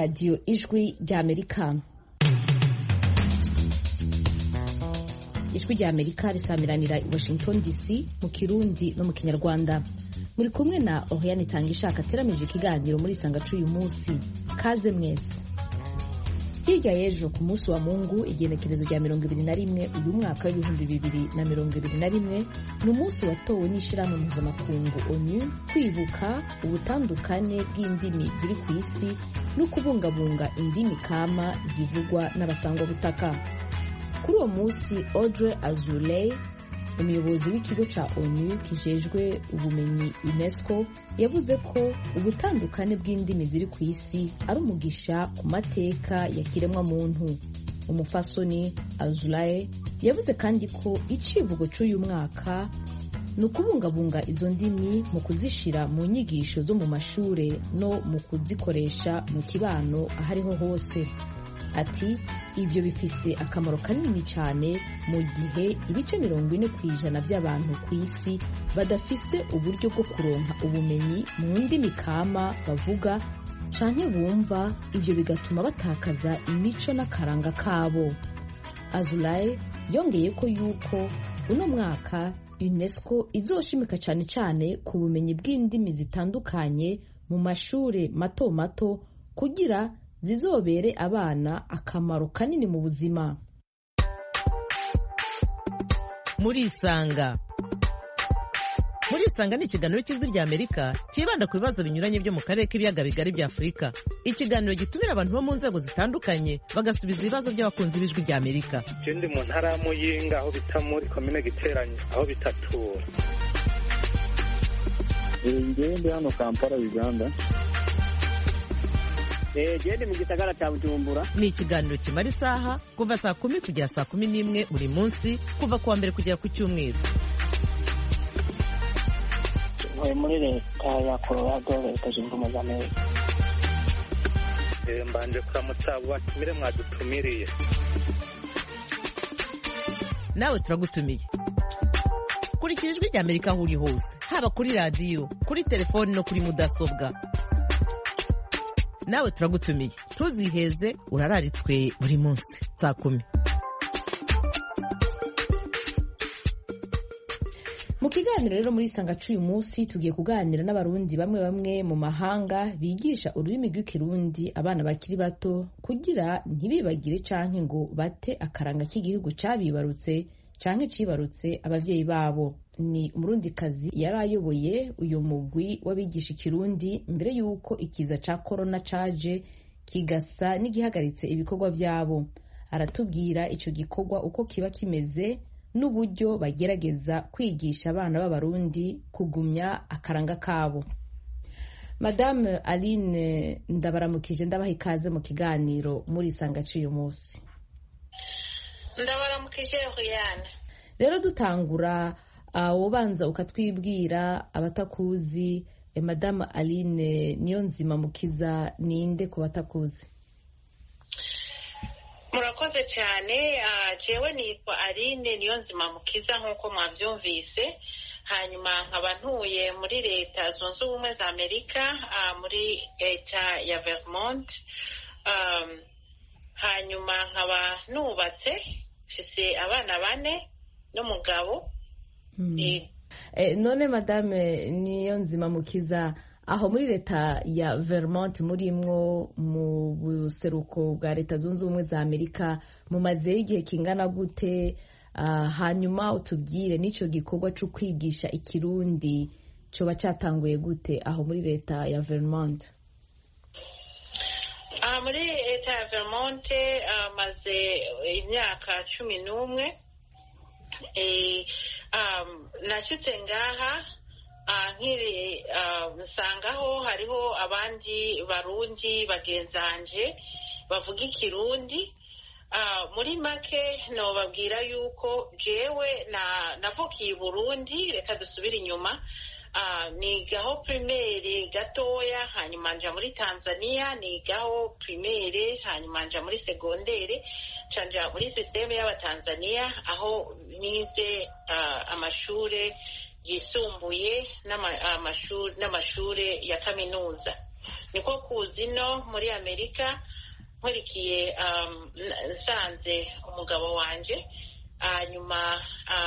radiyo ijwi ry'Amerika. Ijwi ry'Amerika risamiranira i Washington DC mu Kirundi no mu Kinyarwanda. Muri kumwe na Oriane Tangishaka ateramije ikiganiro muri Sangacu uyu munsi. Kaze mwese. Hirya y'ejo ku munsi wa Mungu igenekerezo rya 21 uyu mwaka w'2021 ni umunsi watowe n'ishirahamwe mpuzamakungu ONU kwibuka ubutandukane bw'indimi ziri ku isi no kubungabunga indimi kama zivugwa n'abasangwa butaka. Kuri uwo munsi Audrey Azoulay, umuyobozi w'ikigo ca ONU kijejwe ubumenyi UNESCO, yavuze ko ubutandukane bw'indimi ziri ku isi ari umugisha ku mateka ya kiremwa muntu. Umufasoni Azoulay yavuze kandi ko icivugo c'uyu mwaka ni ukubungabunga izo ndimi mu kuzishira mu nyigisho zo mu mashure no mu kuzikoresha mu kibano ahariho hose. Ati ivyo bifise akamaro kanini cyane mu gihe ibice 40% by'abantu ku isi badafise uburyo bwo kuronka ubumenyi mu ndimi kama bavuga canke bumva, ivyo bigatuma batakaza imico n'akaranga kabo. Azoulay yongeye ko yuko uno mwaka UNESCO izoshimika cyane ku bumenyi bw'indimi zitandukanye mu mashure mato mato kugira zizobere abana akamaro kanini mu buzima. Murisanga ni ikiganiro cy'ijwi ry'Amerika kibanda ku bibazo binyuranye byo mu karere k'ibiyaga bigari bya Afurika. Ikiganiro gitumira abantu bo mu nzego zitandukanye bagasubiza ibibazo by'abakunzi b'ijwi ry'Amerika. Ndi mu ntara ya Muyinga aho bita muri komine Giteranyi aho bitatura. Ndi hano Kampala, Uganda. Ndi mu gisagara cya Bujumbura. Ni ikiganiro kimara isaha kuva saa 10 kugera saa 11 buri munsi kuva kuwa mbere kugera ku cyumweru. Muri leta ya Colorado, Leta Zunze Ubumwe za Amerika. Mbanje kuramutsa abo batumire mwadutumiriye. Nawe turagutumiye. Kurikira ijwi ry'Amerika aho uri hose, haba kuri radiyo, kuri telefoni no kuri mudasobwa. Nawe turagutumiye. Ntuziheze, urararitswe buri munsi saa 10. Mu kiganiro rero muri Sangacu uyu munsi tugiye kuganira n'abarundi bamwe mu mahanga bigisha ururimi rw'ikirundi abana bakiri bato kugira ntibibagire canke ngo bate akaranga k'igihugu cabibarutse canke cibarutse abavyeyi babo. Ni umurundikazi yarayoboye uyu mugwi w'abigisha ikirundi mbere yuko ikiza ca corona caje kigasa n'igihagaritse ibikorwa vyabo. Aratubwira ico gikorwa uko kiba kimeze n'uburyo bagerageza kwigisha abana b'abarundi kugumya akaranga kabo. Madame Aline ndabaramukije, ndabaha ikaze mu kiganiro muri Sangacu uyu munsi. Ndabaramukije Oriane. Rero dutangura wobanza ukatwibwira abatakuzi. Madame Aline Niyonzima Mukiza ninde ku batakuzi? Murakoze cyane. Jewe nitwa Aline Niyonzima Mukiza nk'uko mwavyumvise, hanyuma nkaba ntuye muri Leta Zunze Ubumwe za Amerika, muri leta ya Vermont. Hanyuma nkaba nubatse, mfise abana 4 n'umugabo. None Madame Niyonzima Mukiza, aho muri leta ya Vermont murimwo mu buseruko bwa Leta Zunze Ubumwe za Amerika mumaze igihe kingana gute? Hanyuma utubwire n'ico gikorwa cyo kwigisha ikirundi cyo cyatanguye gute aho muri leta ya Vermont? Muri leta ya Vermont maze imyaka 11. Nashitse ngaha nkiri nsangaho hariho abandi barundi bagenzanje bavuga ikirundi. Muri make no babwira yuko jewe navukiye i Burundi, reka dusubire inyuma. Nigaho primaire gatoya, hanyuma nja muri Tanzania nigaho primaire, hanyuma nja muri secondaire, canja muri systeme y'abatanzania aho nize amashure yisumbuye n'amashure ya kaminuza. niko kuza ino muri Amerika nkurikiye nsanze umugabo wanje, hanyuma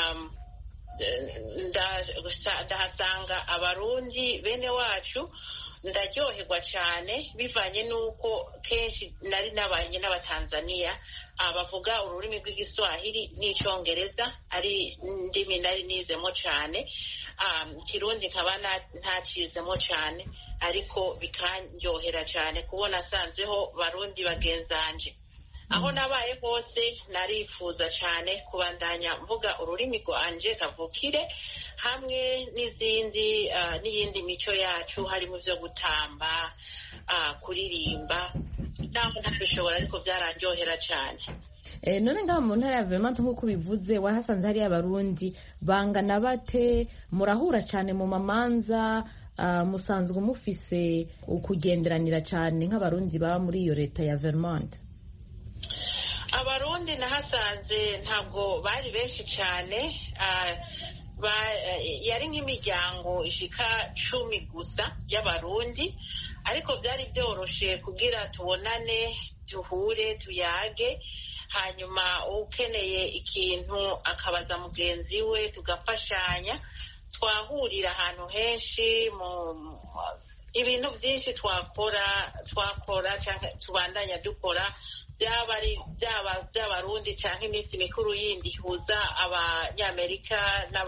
ndahasanga abarundi bene wacu, ndaryoherwa cyane bivanye n'uko kenshi nari nabanye n'abatanzaniya bavuga ururimi rw'igiswahili n'icyongereza ari ndimi nari nizemo cyane, kirundi nkaba ntacizemo cyane, ariko bikanryohera cyane kubona asanzeho barundi bagenzanje. Aho nabaye hose narifuza cyane kubandanya mvuga ururimi rwanje kavukire, hamwe n'iyindi mico yacu, harimo ibyo gutamba, kuririmba, ntabwo ntabishobora, ariko byararyohera cyane. None ngaho mu ntara ya Vermont nk'uko bivuze wahasanze hariyo abarundi bangana bate? Murahura cyane mu mamanza? Musanzwe mufise ukugenderanira cyane nk'abarundi baba muri iyo leta ya Vermont? Abarundi nahasanze ntabwo bari benshi cyane, yari nk'imiryango ishika 10 gusa y'abarundi, ariko byari byoroshe kugira tubonane, tuhure, tuyage, hanyuma ukeneye ikintu akabaza mugenzi we tugafashanya. Twahurira ahantu henshi, ibintu byinshi twakora cyangwa tubandanya dukora, by'abarundi cyangwa iminsi mikuru yindi ihuza abanyamerika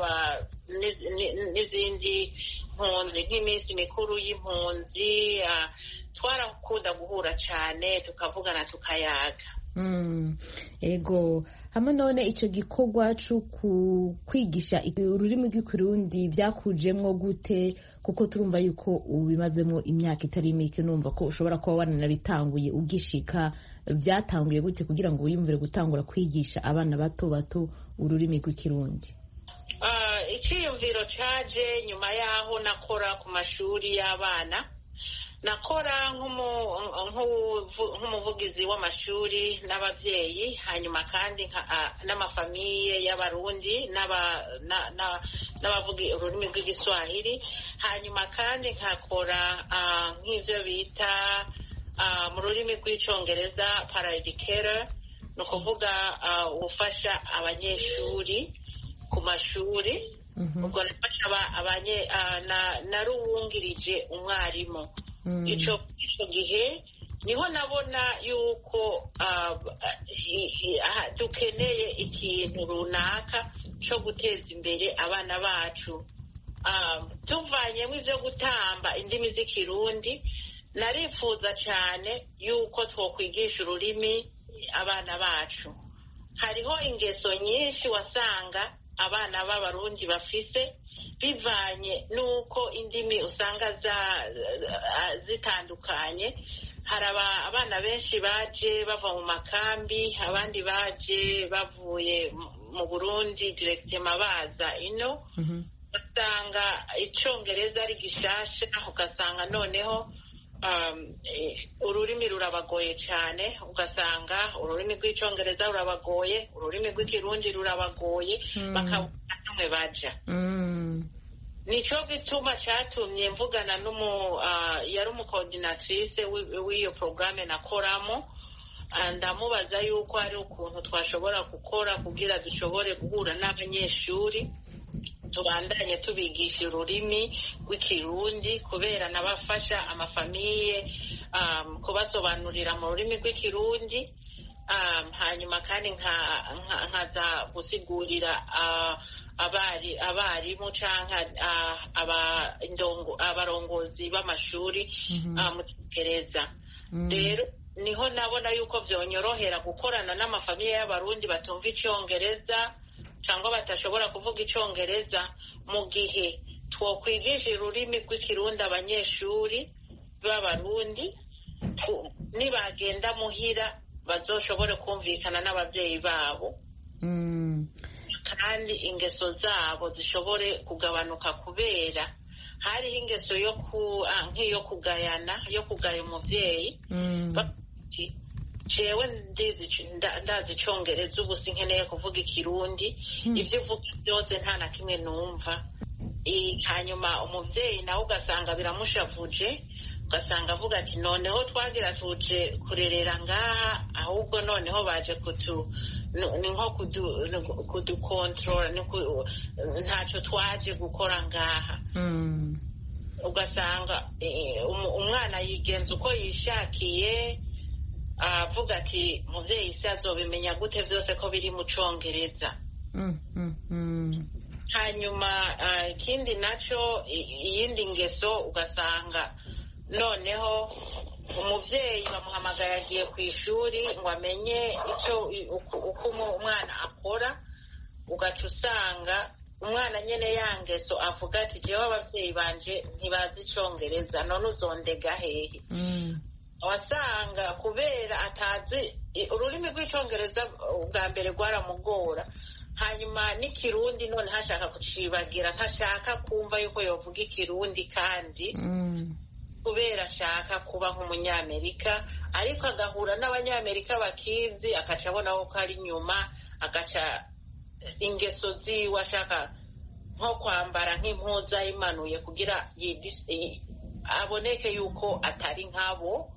n'izindi mpunzi, nk'iminsi mikuru y'impunzi, twarakunda guhura cyane tukavugana tukayaga. Ego, hamwe none icyo gikorwa cyo kwigisha ururimi rw'ikirundi byakujemwo gute? Kuko turumva yuko ubimazemo imyaka itari mike, numva ko ushobora kuba wananabitanguye ugishika. Byatanguye gute kugira ngo wiyumvire gutangura kwigisha abana bato bato ururimi rw'ikirundi? Icyiyumviro cyaje nyuma yaho nakora ku mashuri y'abana, nakora nk'umuvugizi w'amashuri n'ababyeyi, hanyuma kandi n'amafamiye y'abarundi n'abavuga ururimi rw'igiswahili, hanyuma kandi nkakora nk'ibyo bita mu rurimi rw'icyongereza paraeducator, ni ukuvuga ufasha abanyeshuri ku mashuri. Ubwo naruwungirije umwarimu. Icyo gihe niho nabona yuko dukeneye ikintu runaka cyo guteza imbere abana bacu, tuvanyemo ibyo gutamba indimi z'ikirundi. Narifuza cyane yuko twokwigisha ururimi abana bacu. Hariho ingeso nyinshi wasanga abana b'abarundi bafise, bivanye n'uko indimi usanga zitandukanye. Hari abana benshi baje bava mu makambi, abandi baje bavuye mu Burundi directement baza ino, ugasanga icyongereza ari gishasha, ugasanga noneho ururimi rurabagoye cyane, ugasanga ururimi rw'icyongereza rurabagoye, ururimi rw'ikirundi rurabagoye, bakabona namwe baja. Nico gituma cyatumye mvugana yari umucoordinatrice w'iyo programme nakoramo, ndamubaza yuko hari ukuntu twashobora gukora kugira dushobore guhura n'abanyeshuri tubandanye tubigisha ururimi rw'ikirundi, kubera nabafasha amafamiye kubasobanurira mu rurimi rw'ikirundi, hanyuma kandi nkaza gusigurira abarimu canke abarongozi b'amashuri mu Cyongereza. Rero niho nabona yuko vyonyorohera gukorana n'amafamiye y'abarundi batumva icyongereza cyangwa batashobora kuvuga icyongereza, mu gihe twokwigisha ururimi rw'ikirundi abanyeshuri b'abarundi, nibagenda muhira bazoshobore kumvikana n'ababyeyi babo, kandi ingeso zabo zishobore kugabanuka, kubera hariho ingeso nk'iyo kugayana, yo kugaya umubyeyi. Jewe ndazi icyongereza, ubu sinkeneye kuvuga ikirundi, ibyo uvuga byose nta na kimwe numva. Hanyuma umubyeyi nawe ugasanga biramushavuje, ugasanga avuga ati noneho twagira tuje kurerera ngaha ahubwo noneho baje ni nko kudukontorora ntacyo twaje gukora ngaha. Ugasanga umwana yigenza uko yishakiye, avuga ati muvyeyi se azobimenya gute vyose ko biri mu Congereza. Hanyuma ikindi naco, iyindi ngeso ugasanga noneho umuvyeyi bamuhamagaye agiye ku ishuri ngo amenye uko umwana akora, ugaca usanga umwana nyene ya ngeso avuga ati jewe abavyeyi banje ntibazi Icongereza, none uzondega hehe? Wasanga kubera atazi ururimi rw'Icongereza ubwa mbere rwaramugora, hanyuma n'ikirundi none hashaka kucibagira, ntashaka kumva yuko yovuga ikirundi kandi kubera ashaka kuba nk'umunyamerika, ariko agahura n'abanyamerika bakizi, akaca abona ko ari nyuma, agaca ingeso ziwe ashaka nko kwambara nk'impuzu ayimanuye kugira aboneke yuko atari nkabo.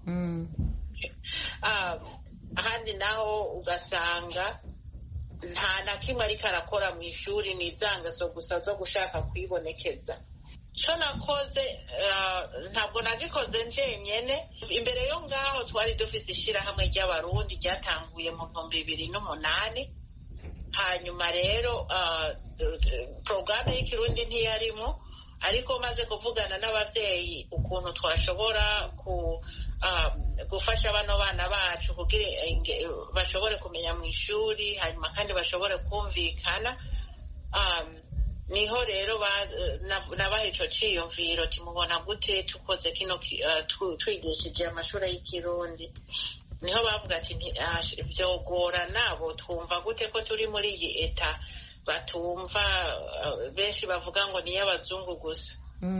Ahandi naho ugasanga nta na kimwe ariko arakora mu ishuri, ni za ngeso gusa zo gushaka kwibonekeza. Co nakoze ntabwo nagikoze njenyene. Imbere yo ngaho twari dufise ishirahamwe ry'abarundi ryatanguye mu 2008. Hanyuma rero porogaramu y'ikirundi ntiyarimo, ariko maze kuvugana n'abavyeyi ukuntu twashobora gufasha bano bana bacu kugira bashobore kumenya mu ishuri, hanyuma kandi bashobore kumvikana, niho rero nabaha ico ciyumviro timubona gute tukoze kino twigishije amashuri y'ikirundi. Niho bavuga ati vyogora nabo twumva gute ko turi muri iyi eta batumva, benshi bavuga ngo ni y'abazungu gusa.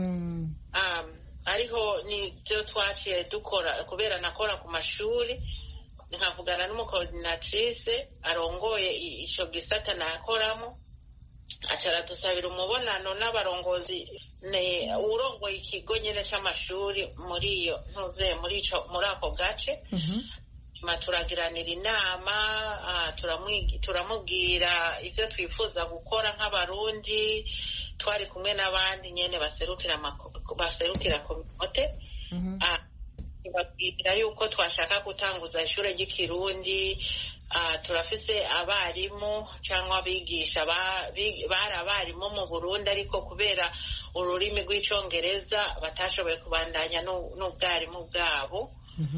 Ariko nivyo twaciye dukora, kubera nakora ku mashuri, nkavugana n'umukoordinatrice arongoye ico gisata nakoramo, acara dusabira umubonano n'abarongozi, urongoye ikigo nyene c'amashuri muri ako gace. Turagiranira inama, turamubwira ivyo twifuza gukora nk'abarundi, twari kumwe n'abandi nyene baserukira komite. Babwira yuko twashaka gutanguza ishure ry'ikirundi. Turafise abarimu cyangwa abigisha bari abarimu mu Burundi, ariko kubera ururimi rw'Icongereza batashoboye kubandanya n'ubwarimu bwabo.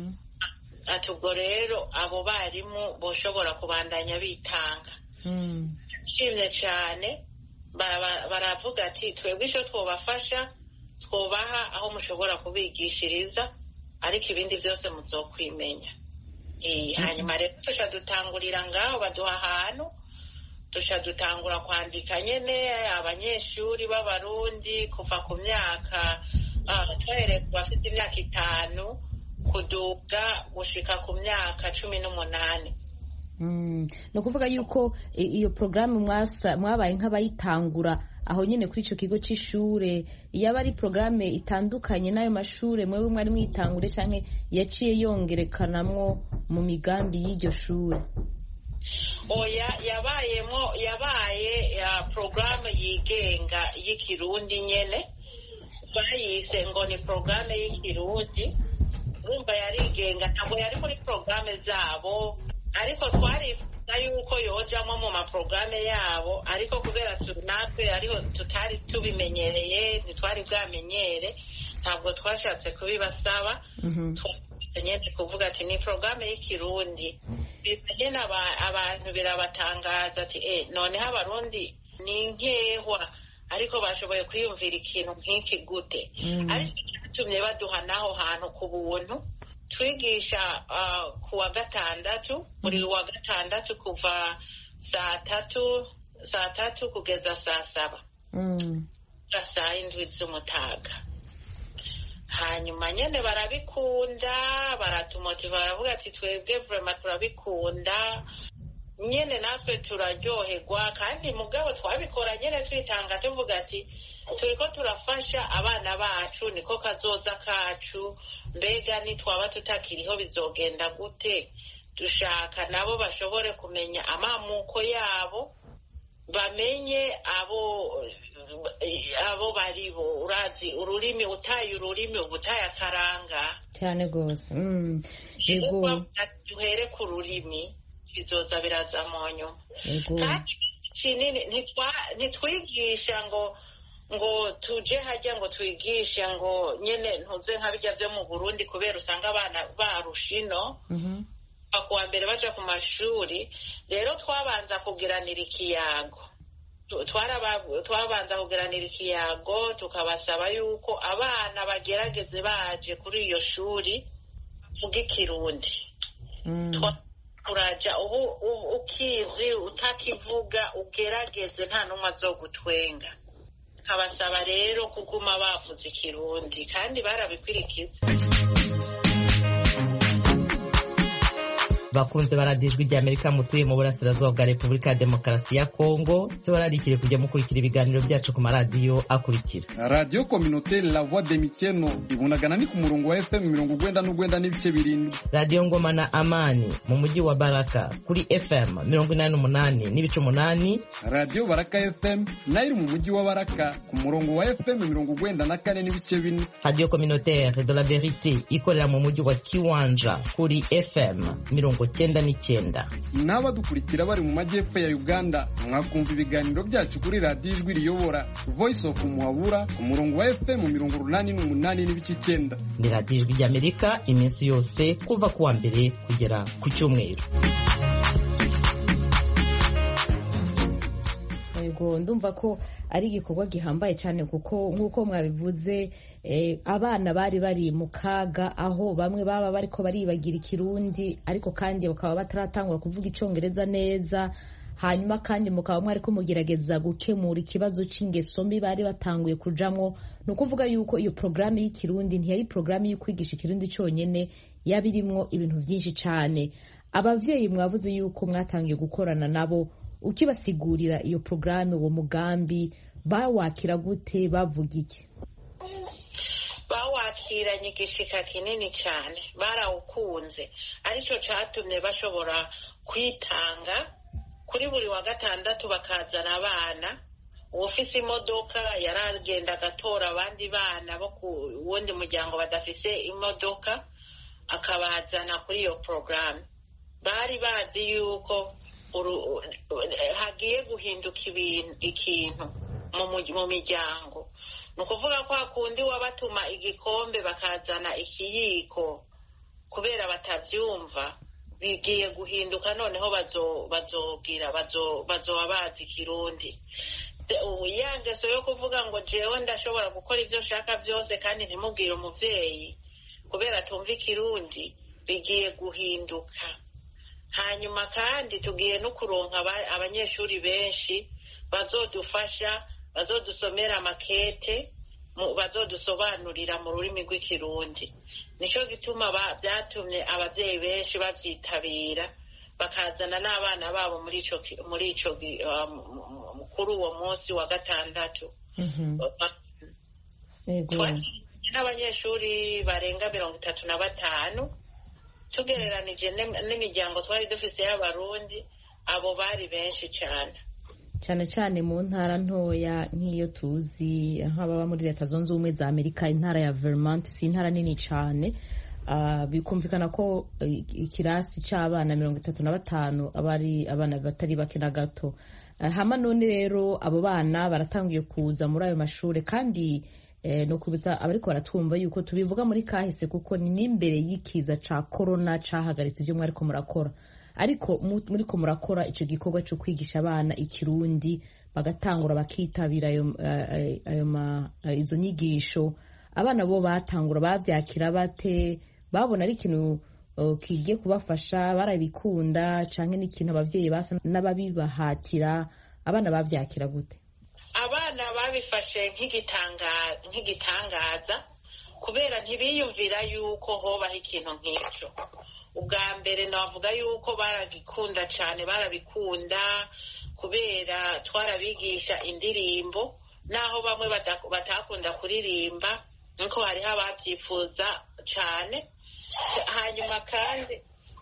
Ubwo rero abo barimu boshobora kubandanya bitanga. Nshimye cyane, baravuga ati twebwe ico twobafasha, twobaha aho mushobora kubigishiriza, ariko ibindi byose muzokwimenya. Hanyuma rero tusha dutangurira ngaho, baduha ahantu tusha dutangura kwandika nyene abanyeshuri b'abarundi kuva ku myaka twahereye ku bafite imyaka 5 kuduga gushika ku myaka 18. No kuvuga yuko iyo programme mwabaye nk'abayitangura aho nyene kuri ico kigo c'ishure, yaba ari programme itandukanye n'ayo mashure mwewe mwari mwitangure canke yaciye yongerekanamwo mu migambi y'iryo shure? Oya, yabaye programme yigenga y'ikirundi nyene, bayise ngo ni programme y'ikirundi. Urumva yarigenga, ntabwo yari muri programme zabo, ariko twarifuza yuko yojamwo mu maprograme yabo, ariko kubera natwe ariho tutari tubimenyereye, ntitwari bwamenyere, ntabwo twashatse kubibasaba. Nyene kuvuga ati ni programme y'ikirundi. Nyene abantu birabatangaza ati noneho abarundi ni nkehwa, ariko bashoboye kwiyumvira ikintu nk'iki gute. Ariko tumye baduha naho hantu ku buntu. Twigisha ku wa gatandatu, buri wa gatandatu kuva saa tatu kugeza saa 7. Saa 7 z'umutaga. Hanyuma nyene barabikunda, baratumotiva, baravuga ati twebwe vraiment turabikunda. Nyene natwe turaryoherwa, kandi mugabo twabikora nyene twitanga tuvuga ati turiko turafasha abana bacu, niko kazoza kacu. Mbega nitwaba tutakiriho bizogenda gute? Dushaka nabo bashobore kumenya amamuko yabo, bamenye abo baribo. Urazi ururimi, utaye ururimi ubutaye akaranga cyane gose. Duhere ku rurimi, bizoza biraza mu nyuma. Kandi kinini ntitwigisha ngo tuje hajya ngo twigishe ngo nyene ntuze nka bijya byo mu Burundi, kubera usanga abana barushino kuwa mbere baja ku mashuri. Rero twabanza kugiranira ikiyago, twabanza kugiranira ikiyago, tukabasaba yuko abana bagerageze baje kuri iyo shuri vuga Ikirundi. Uraja ukizi, utakivuga ugerageze, nta numwe azogutwenga. Kabasaba rero kuguma bavuze Ikirundi kandi barabikwirikiza. bakunze baradijwe rya Amerika mutuye mu burasirazuba bwa Repubulika ya Demokarasi ya Kongo, tubararikire kujya mukurikira ibiganiro byacu ku maradiyo akurikira: Radio Communautaire La Voix de Mikeno ibunagana ni ku murongo wa FM 99 n'ibice 7, Radio Ngoma na Amani mu mujyi wa Baraka kuri FM 88 n'ibice 8, Radio Baraka FM nayo mu mujyi wa Baraka ku murongo wa FM 94 n'ibice 4, Radio Communautaire de la Vérité ikorera mu mujyi wa Kiwanja kuri FM 99. N'abadukurikira bari mu majyepfo ya Uganda mwakumva ibiganiro byacu kuri Radio Ijwi Riyobora Voice of Muhabura ku murongo wa FM 88 n'ibice 9. Ni Radio Ijwi ry'Amerika iminsi yose kuva kuwa mbere kugera ku cyumweru. Ndumva ko ari igikorwa gihambaye cyane kuko nk'uko mwabivuze abana bari mu kaga, aho bamwe baba bariko baribagira Ikirundi ariko kandi bakaba bataratangura kuvuga Icongereza neza, hanyuma kandi mukaba mwariko mugerageza gukemura ikibazo c'ingeso mbi bari batanguye kujamwo. Ni ukuvuga yuko iyo programme y'Ikirundi ntiyari programme yo kwigisha Ikirundi cyonyene, yabirimwo ibintu byinshi cyane. Abavyeyi mwavuze yuko mwatangiye gukorana nabo, ukibasigurira iyo programme, uwo mugambi bawakira gute, bavuga iki? Bawakiranye igishika kinini cyane, barawukunze, arico catumye bashobora kwitanga. Kuri buri wa gatandatu bakazana abana, uwufise imodoka yaragenda agatora abandi bana bo ku wundi muryango badafise imodoka akabazana kuri iyo programme. Bari bazi yuko hagiye guhinduka ikintu mu miryango. Ni ukuvuga ko hakundi wabatuma igikombe bakazana ikiyiko kubera batabyumva, bigiye guhinduka. Noneho bazoba bazi Ikirundi. Ya ngeso yo kuvuga ngo jewe ndashobora gukora ibyo nshaka byose kandi ntimubwire umuvyeyi kubera tumva Ikirundi, bigiye guhinduka. Hanyuma kandi tugiye no kuronka abanyeshuri benshi bazodufasha, bazodusomera makete, bazodusobanurira mu rurimi rw'Ikirundi. Nico gituma byatumye abavyeyi benshi bavyitabira, bakazana n'abana babo muri ico kuri uwo munsi wa gatandatu. N'abanyeshuri barenga 35, tugereranije n'imiryango twari dufise y'Abarundi, abo bari benshi cyane cyane mu ntara ntoya nk'iyo tuzi nk'ababa muri Leta Zunze Ubumwe za Amerika. Intara ya Vermont si intara nini cyane, bikumvikana ko ikirasi cy'abana 35 abari abana batari bake na gato. Hama none rero abo bana baratangiye kuza muri ayo mashuri, kandi no kubitsa abariko baratwumva yuko tubivuga muri kahise kuko ni n'imbere y'ikiza ca corona cahagaritse ibyo mwariko murakora, ariko muriko murakora ico gikorwa cyo kwigisha abana Ikirundi, bagatangura bakitabira izo nyigisho. Abana bo batangura bavyakira bate? Babona ari ikintu kigiye kubafasha, barabikunda canke n'ikintu abavyeyi basa n'ababibahatira? Abana bavyakira gute? Abana babifashe nk'igitangaza kubera ntibiyumvira yuko hobaho ikintu nk'icyo. Ubwa mbere navuga yuko baragikunda cyane, barabikunda kubera twarabigisha indirimbo naho bamwe batakunda kuririmba nuko hariho ababyifuza cyane. Hanyuma kandi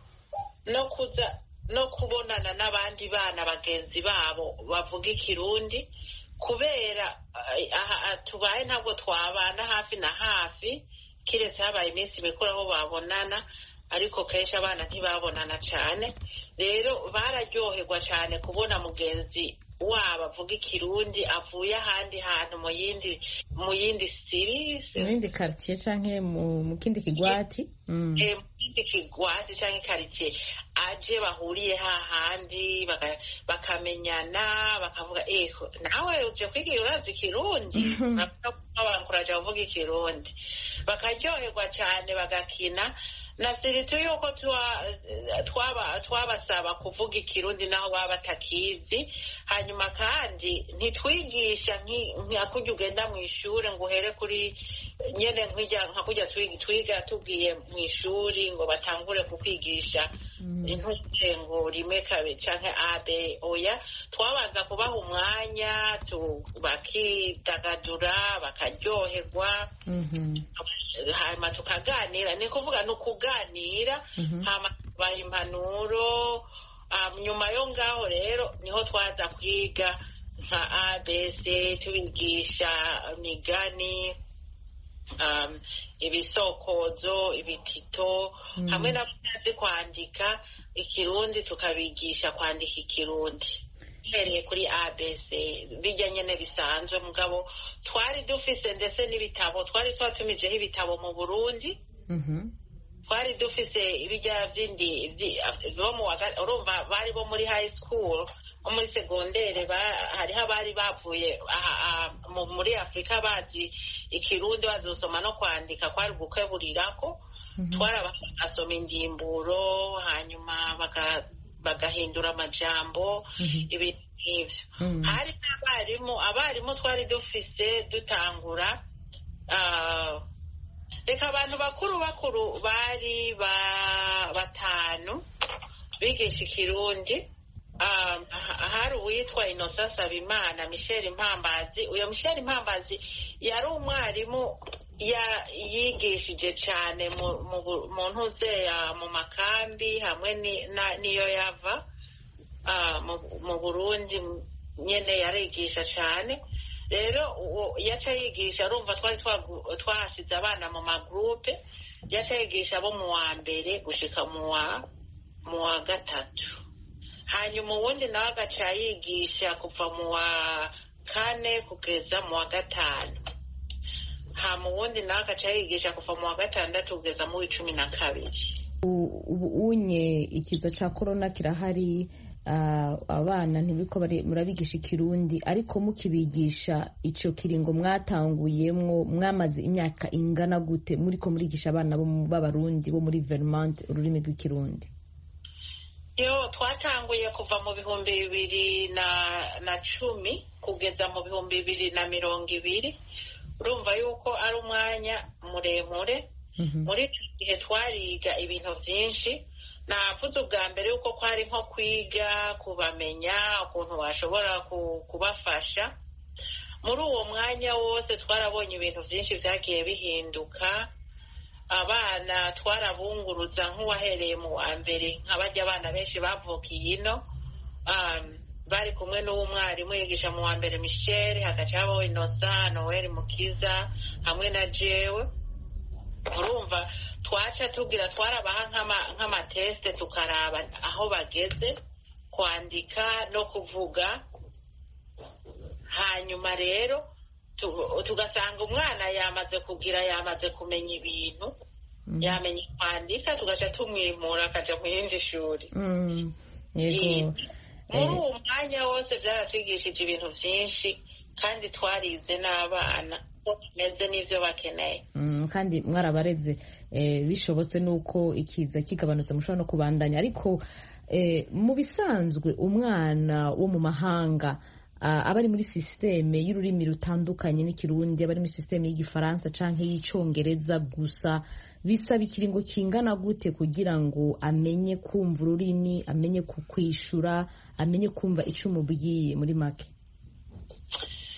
no kubonana n'abandi bana bagenzi babo bavuga ikirundi, kubera aha tubaye ntabwo twabana hafi na hafi, kiretse habaye iminsi mikuru aho babonana, ariko kenshi abana ntibabonana cyane. Rero bararyoherwa cyane kubona mugenzi wabo avuga ikirundi avuye ahandi hantu mu yindi siri, mu yindi quartier canke mu kindi kigwati, mu kindi kigwati canke quartier, aje bahuriye hahandi bakamenyana, bakavuga nawe uje kwiga urazi ikirundi, babankuraje bavuga ikirundi, bakaryoherwa cyane, bagakina na siritu yuko twabasaba kuvuga ikirundi naho baba batakizi. Hanyuma kandi ntitwigisha nka kurya ugenda mu ishuri ngo uhere kuri nyene nka kurya twiga tugiye mu ishuri ngo batangure kukwigisha intuje ngo rimwe kabiri canke abe. Oya, twabanza kubaha umwanya bakidagadura, bakaryoherwa, hanyuma tukaganira. Ni kuvuga ni ukuganira, hama tubaha impanuro. Nyuma yo ngaho rero niho twaza kwiga nka ABC, tubigisha imigani, ibisokozo, ibitito, hamwe n'abazi kwandika ikirundi tukabigisha kwandika ikirundi hereye kuri ABC, bijya nyene bisanzwe. Mugabo twari dufise ndetse n'ibitabo, twari twatumijeho ibitabo mu Burundi. Twari dufise ibijya vyindi urumva bari bo muri high school, muri segondere, hariho abari bavuye muri Afrika bazi ikirundi, bazosoma no kwandika, kwari gukeburirako. Twarabasoma indimburo, hanyuma bagahindura amajambo, ibintu nk'ivyo. Hari abarimu twari dufise dutangura, reka abantu bakuru bari 5 bigisha ikirundi. Hari uwitwa Innocent Sabimana, Michel Mpambazi. Uyo Michel Mpambazi yari umwarimu yigishije cyane mu ntuzeya mu makambi hamwe niyo yava mu Burundi nyene, yarigisha cyane. Rero yaca yigisha, urumva twari twahasize abana mu magroupe, yaca yigisha abo mu wa mbere gushika mu wa gatatu. Hanyuma uwundi nawe agaca yigisha kuva mu wa 4 kugeza mu wa 5. Hama uwundi nawe agaca yigisha kuva mu wa 6 kugeza mu 12. Ubu unye ikiza ca corona kirahari, abana ntibiko murabigisha ikirundi, ariko mukibigisha ico kiringo mwatanguyemwo mwamaze imyaka ingana gute muriko murigisha abana b'abarundi bo muri Vermont ururimi rw'ikirundi? Twatanguye kuva mu 2010 kugeza mu 2020. Urumva yuko ari umwanya muremure. Muri icyo gihe twariga ibintu byinshi. Navuze ubwa mbere yuko kwari nko kwiga kubamenya ukuntu bashobora kubafasha. Muri uwo mwanya wose twarabonye ibintu byinshi byagiye bihinduka. Abana twarabunguruza nk'uwahereye mu wa mbere, nk'abajya abana benshi bavukiye ino, bari kumwe n'umwarimu yigisha mu wa mbere Michel, hagaca habaho Innocent, Noel Mukiza hamwe na jewe. Urumva twaca tugira twarabaha nk'amateste tukaraba aho bageze kwandika no kuvuga. Hanyuma rero tugasanga umwana yamaze kumenya ibintu, yamenye kwandika, tugaca tumwimura akaja mu yindi shuri. Muri uwo mwanya wose byaratwigishije ibintu byinshi, kandi twarize n'abana bameze n'ivyo bakeneye. Kandi mwarabareze bishobotse nuko ikiza kigabanutse mushobora no kubandanya. Ariko mu bisanzwe umwana wo mu mahanga abari muri systeme y'ururimi rutandukanye n'ikirundi, abari muri systeme y'igifaransa canke y'icongereza gusa, bisaba ikiringo kingana gute kugira ngo amenye kumva ururimi, amenye kukwishura, amenye kumva ico umubwiye muri make?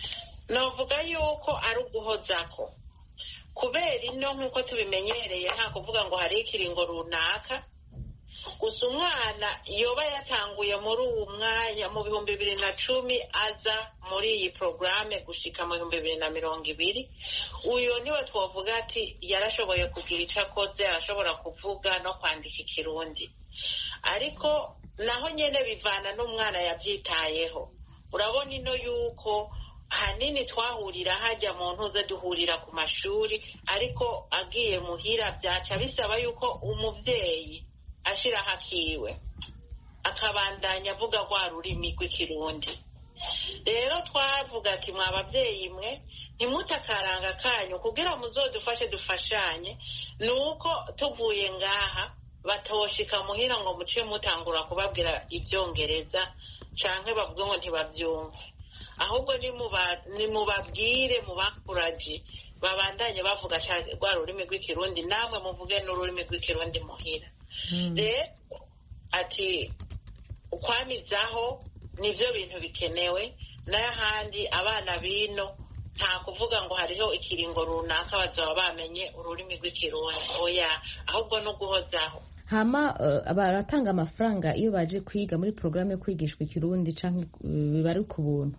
novuga yuko ari uguhozako kubera ino nk'uko tubimenyereye nta kuvuga ngo hari ikiringo runaka gusa umwana yoba yatanguye muri uwo mwanya mu 2010 aza muri iyi porogaramu gushika mu 2020 uyo niwe twovuga ati yarashoboye kugira icyo akoze, arashobora kuvuga no kwandika ikirundi. Ariko naho nyene bivana n'umwana yavyitayeho. Urabona ino yuko hanini twahurira hajya mu ntuze duhurira ku mashuri, ariko agiye muhira byaca bisaba yuko umuvyeyi ashira hakiwe akabandanya avuga rwa rurimi rw'ikirundi. Rero twavuga ati mwa bavyeyi mwe ntimutakaranga kanyu kugira muzodufashe dufashanye, nuko tuvuye ngaha batoshika muhira ngo muce mutangura kubabwira ibyongereza canke bavuge ngo ntibavyumve, ahubwo nimubabwire mubakuraje babandanye bavuga rwa rurimi rw'ikirundi, namwe muvuge n'ururimi rw'ikirundi muhira. Rero ati ukwamizaho nivyo bintu bikenewe, n'ahandi abana bino nta kuvuga ngo hariho ikiringo runaka bazoba bamenye ururimi rw'ikirundi, oya, ahubwo no guhozaho. Hama baratanga amafaranga iyo baje kwiga muri porogaramu yo kwigishwa ikirundi canke biba ari ku buntu?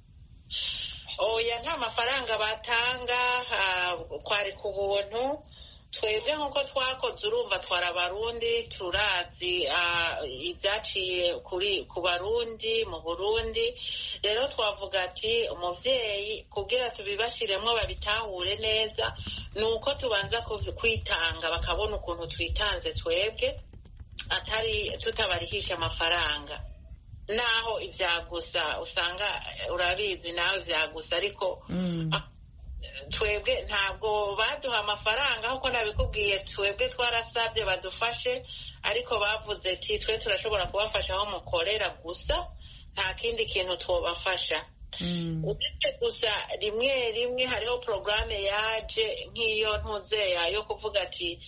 Oya, nta mafaranga batanga, kwari ku buntu. Twebwe nk'uko twakoze urumva twara abarundi, turazi ibyaciye ku barundi mu Burundi. Rero twavuga ati umuvyeyi kugira tubibashiremwo babitahure neza, nuko tubanza kwitanga bakabona ukuntu twitanze twebwe, atari tutabarihisha amafaranga. Naho ivyagusa usanga urabizi nawe ivyagusa, ariko twebwe ntabwo baduha amafaranga kuko nabikubwiye, twebwe twarasabye badufashe, ariko bavuze ati twe turashobora kubafasha aho mukorera gusa, nta kindi kintu twobafasha. Gusa rimwe hariho porogaramu yaje nk'iyo ntuzeya yo kuvuga ati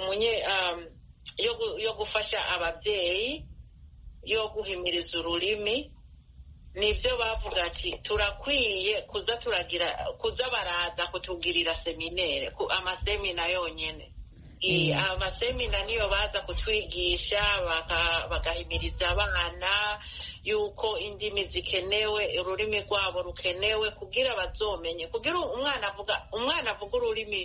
yo gufasha ababyeyi, yo guhimiriza ururimi. Nibyo bavuga ati turakwiye kuza baraza kutugirira seminere, amasemina yonyene. Amasemina niyo baza kutwigisha bagahimiriza abana yuko indimi zikenewe, ururimi rwabo rukenewe kugira bazomenye, kugira umwana avuga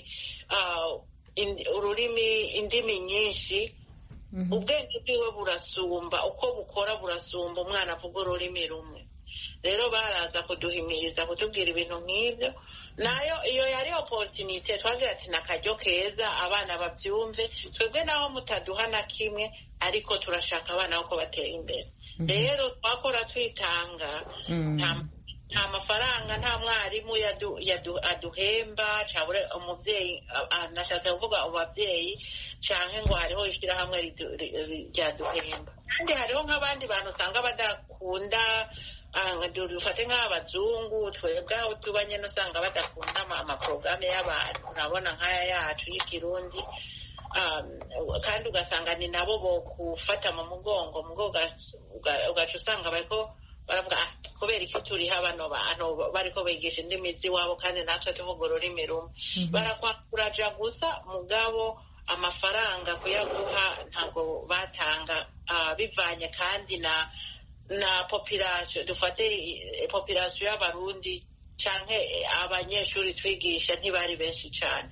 indimi nyinshi, ubwenge bwiwe burasumba, uko bukora burasumba umwana avuga ururimi rumwe. Rero baraza kuduhimiriza kutubwira ibintu nk'ibyo, nayo iyo yari opportunity twagira ati nakaryo keza abana bavyumve, twebwe naho mutaduha na kimwe, ariko turashaka abana uko batera imbere. Rero twakora twitanga, nta mafaranga, nta mwarimu aduhemba cabure umuvyeyi, nashatse kuvuga abavyeyi canke ngo hariho ishirahamwe ryaduhemba. Kandi hariho nk'abandi bantu usanga badakunda, dufate nk'abazungu, twebwe aho tuba nyene usanga badakunda amaporogaramu y'abantu, urabona nk'aya yacu y'ikirundi, kandi ugasanga ni nabo bokufata mu mugongo ugaca usanga bariko baravuga kubera iki turiho bano bantu bariko bigisha indimi z'iwabo kandi natwe tuvuga ururimi rumwe. Barakwakuraja gusa, mugabo amafaranga kuyaguha ntabwo batanga, bivanye kandi na population. Dufate population y'abarundi canke abanyeshuri twigisha ntibari benshi cane.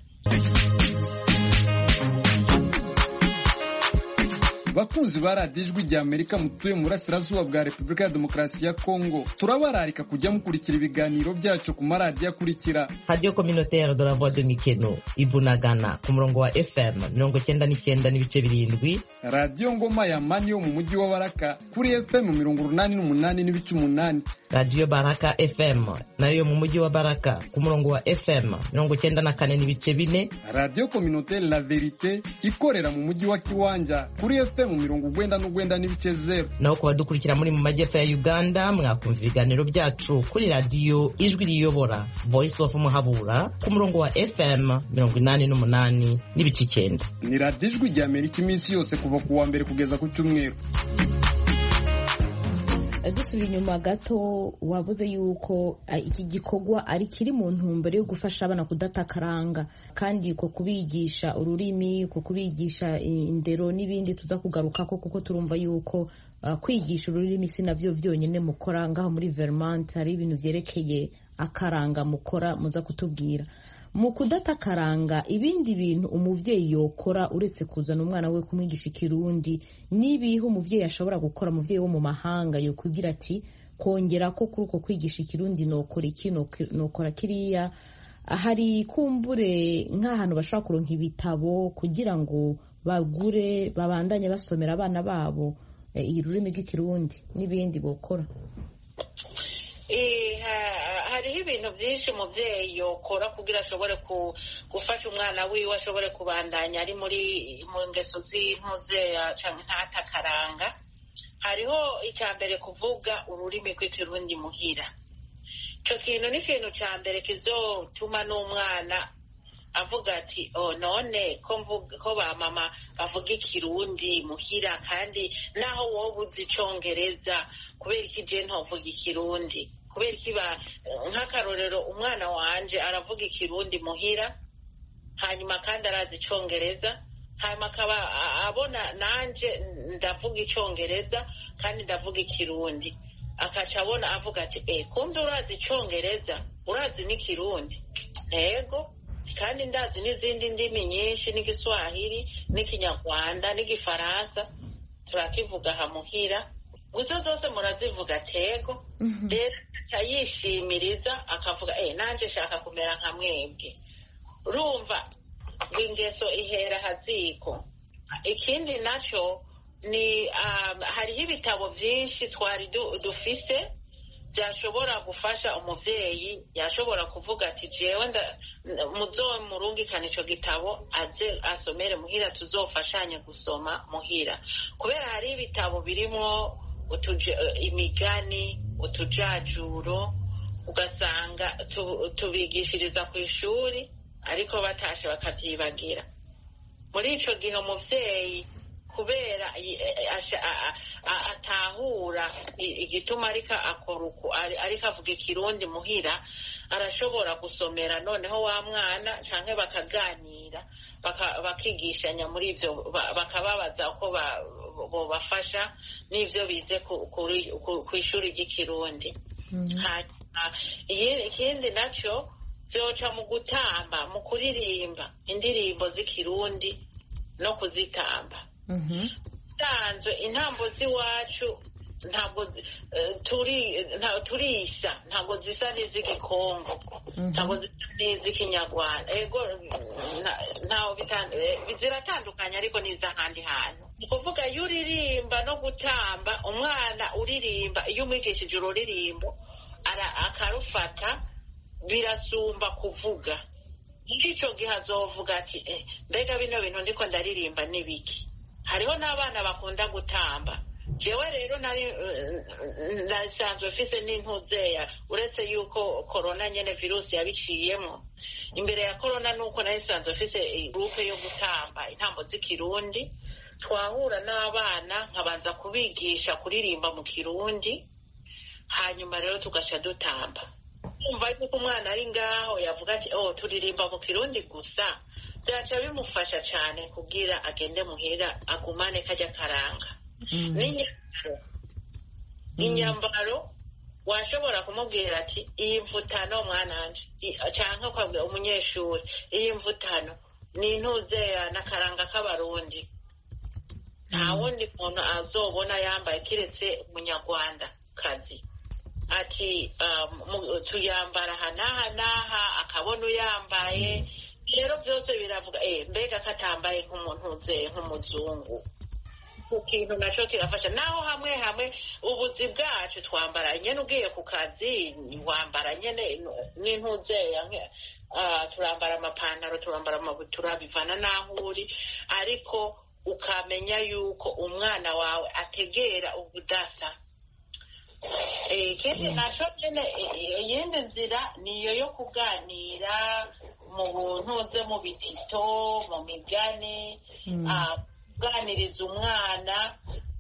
Bakunzi ba radiyo ijwi rya Amerika mutuye mu burasirazuba bwa Repubulika ya Demokarasi ya Kongo, turabararika kujya mukurikira ibiganiro byacu ku maradiyo akurikira: Radio Communautaire de la Voix de Mikeno Ibunagana ku murongo wa FM 99.7, Radio Ngoma ya Mani yo mu mujyi wa Baraka kuri FM 88.8, Radio Baraka FM nayo mu mujyi wa Baraka ku murongo wa FM 94.4, Radio Communautaire La Verite ikorera mu mujyi wa Kiwanja kuri FM 90.0. naho kuba dukurikira muri mu majyepfo ya Uganda mwakumva ibiganiro byacu kuri Radio Ijwi Riyobora Voice of Muhabura ku murongo wa FM 88.9. Ni Radio Ijwi rya Amerika iminsi yose kuva ku wa mbere kugeza ku cyumweru. dusubiye inyuma gato wavuze yuko iki gikorwa ari kiri mu ntumbero yo gufasha abana kudata akaranga kandi ko kubigisha ururimi ko kubigisha indero n'ibindi tuza kugaruka ko kuko turumva yuko kwigisha ururimi si navyo vyonyine mukora ngaho muri Vermont hari ibintu vyerekeye akaranga mukora muza kutubwira mu kudata akaranga ibindi bintu umuvyeyi yokora uretse kuzana umwana we kumwigisha ikirundi nibihe umuvyeyi ashobora gukora umuvyeyi wo mu mahanga yo kugira ati kongera ko kuri uko kwigisha ikirundi nokora iki nokora kiriya hari kumbure nk'ahantu bashobora kuronka ibitabo kugira ngo bagure babandanye basomera abana babo ururimi rw'ikirundi n'ibindi bokora hariho ibintu byinshi umubyeyi yokora kugira ashobore gufasha umwana wiwe ashobore kubandanya ari mu ngeso z'impuzeya cyangwa ntatakaranga hariho icya mbere kuvuga ururimi rw'ikirundi muhira icyo kintu ni ikintu cya mbere kizotuma n'umwana avuga ati none ko ba mama bavuga ikirundi muhira kandi naho wowe uzi icyongereza kubera iki je ntovuga ikirundi kubera iki nk'akarorero umwana wanje aravuga ikirundi muhira hanyuma kandi arazi icyongereza hanyuma akaba abona nanje ndavuga icyongereza kandi ndavuga ikirundi akaca abona avuga ati kumbe urazi icyongereza urazi n'ikirundi yego kandi ndazi n'izindi ndimi nyinshi n'igiswahili n'ikinyarwanda n'igifaransa turakivuga hamuhira guzo zose murazivuga tego rero yishimiriza akavuga nanje shaka kumera nka mwebwe urumva ingeso ihera haziko ikindi naco ni hariho ibitabo byinshi twari dufise byashobora gufasha umuvyeyi yashobora kuvuga ati jewe murungikana ico gitabo aze asomere muhira tuzofashanye gusoma muhira kubera hari ibitabo birimwo imigani utujajuro ugasanga tubigishiriza ku ishuri ariko batashe bakavyibagira muri ico gihe umuvyeyi kubera atahura igituma ariko avuga ikirundi muhira arashobora gusomera noneho wa mwana canke bakaganira bakigishanya muri ivyo bakababaza uko bobafasha n'ivyo bize ku ishuri ry'ikirundi ikindi naco vyoca mu gutamba mu kuririmba indirimbo z'ikirundi no kuzitamba tanzwe intambo z'iwacu ntabwo turisha ntabwo zisa n'iz'igikongo ntabwo zisa n'iz'ikinyarwanda ego ziratandukanye ariko n'iz'ahandi hantu ni ukuvuga iyo uririmba no gutamba umwana uririmba iyo umwigishije ururirimbo akarufata birasumba kuvuga muri ico gihe azovuga ati mbega bino bintu ndiko ndaririmba n'ibiki hariho n'abana bakunda gutamba jewe rero nasanzwe mfise n'intuzeya uretse yuko korona nyene virusi yabiciyemo imbere ya korona nuko nasanzwe mfise groupe yo gutamba intambo z'ikirundi twahura n'abana nkabanza kubigisha kuririmba mu kirundi hanyuma rero tugaca dutamba umva yuko umwana ari ngaho yavuga ati turirimba mu kirundi gusa byaca bimufasha cyane kugira agende muhira agumane kajya karanga inyambaro washobora kumubwira ati iyi mvutano mwananje cyangwa kwabwira umunyeshuri iyi mvutano ni intuzeya n'akaranga k'abarundi nta wundi muntu azobona yambaye kiretse umunyarwanda kazi ati tuyambara aha n'aha n'aha akabona uyambaye rero byose biravuga mbega katambaye nk'umuntu nk'umuzungu ku kintu naco kirafasha naho hamwe ubuzi bwacu twambara nyene ugiye ku kazi wambara nyene n'intuzeya turambara amapantaro turambara amabutura bivana n'aho uri ariko ukamenya yuko umwana wawe ategera ubudasa ikindi naco nyene iyindi nzira niyo yo kuganira mu ntuze mu bitito mu migani kuganiriza umwana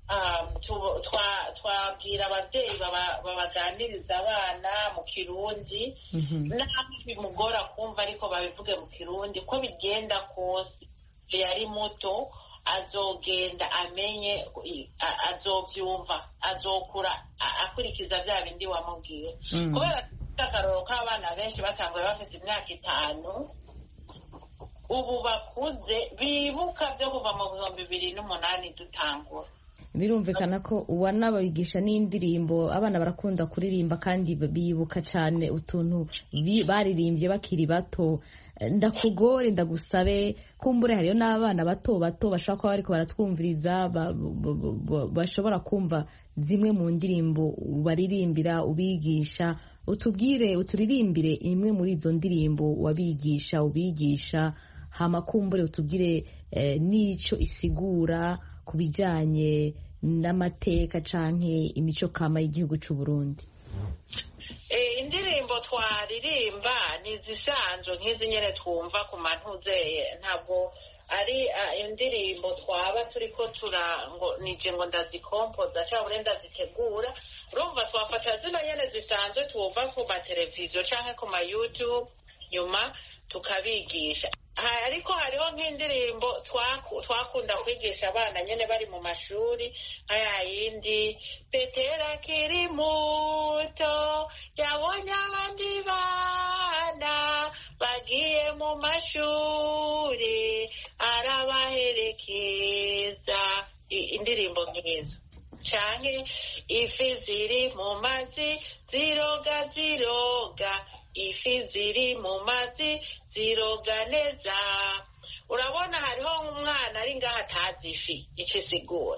twabwira ababyeyi babaganiriza abana mu kirundi naho bimugora kumva ariko babivuge mu kirundi ko bigenda kose yari muto azogenda amenye azobyumva azokura akurikiza bya bindi wamubwiye kubera akaroro k'abana benshi batanguye bafite imyaka 5 ubu bakuze bibuka byo kuva mu 2008 dutangura. Birumvikana ko wanababigisha n'indirimbo abana barakunda kuririmba kandi bibuka cyane utuntu baririmbye bakiri bato. Ndakugore ndagusabe kumbure hariyo n'abana bato bashobora kuba bariko baratwumviriza bashobora kumva zimwe mu ndirimbo baririmbira ubigisha, uturirimbire imwe muri izo ndirimbo ubigisha hama kumbure utubwire n'ico isigura ku bijanye n'amateka canke imico kama y'igihugu c'u Burundi. Indirimbo twaririmba ni zisanzwe nk'izi nyene twumva ku mantuzeye, ntabwo ari indirimbo twaba turiko ngo nije ngo ndazikompoza cyangwa ndazitegura. Urumva twafata zino nyene zisanzwe twumva ku mateleviziyo canke ku ma YouTube nyuma tukabigisha. Ariko hariho nk'indirimbo twakunda kwigisha abana nyene bari mu mashuri yindi Petera akiri muto yabonye abandi bana bagiye mu mashuri arabaherekeza, indirimbo nk'izo canke ifi ziri mu mazi ziroga ifi ziri mu mazi ziroga neza. Urabona hariho umwana ari ngaho atazi ifi ico isigura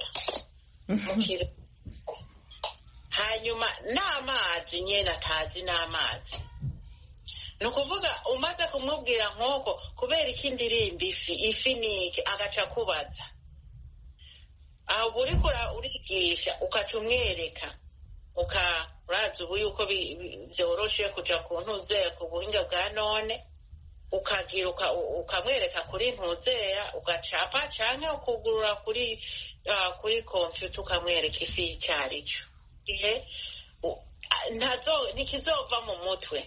hanyuma n'amazi nyene atazi n'amazi. Ni ukuvuga umaze kumubwira nk'uko kubera iki ndirimba ifi niki agaca kubaza aho uriko urigisha ukaca umwereka urazi ubu yuko byoroshe kuja ku ntuzeya ku buhinga bwa none ukagira ukamwereka kuri ntuzeya ugacapa canke ukugurura kuri computer ukamwereka ifi icarico ntikizova mu mutwe.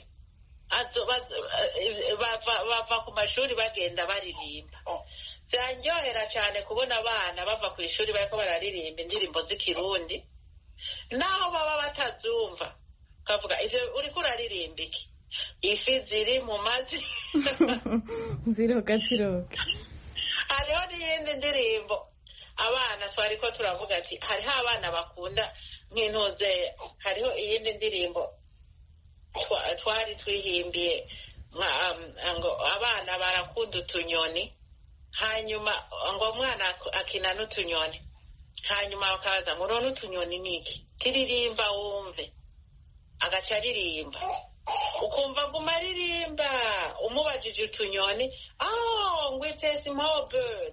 Bava ku mashuri bagenda baririmba. Byanryohera cyane kubona abana bava ku ishuri bariko bararirimba indirimbo z'ikirundi naho baba batazumva, kavuga ivyo uriko uraririmba iki? Ifi ziri mu mazi ziroga. Hariho n'iyindi ndirimbo abana twariko turavuga ati hariho abana bakunda nk'intuze, hariho iyindi ndirimbo twari twihimbiye ngo abana barakunda utunyoni, hanyuma ngo umwana akina n'utunyoni, hanyuma bakaza ngo none utunyoni niki tiririmba wumve, agaca aririmba ukumva guma aririmba umubajije utunyoni ngo it's a small bird.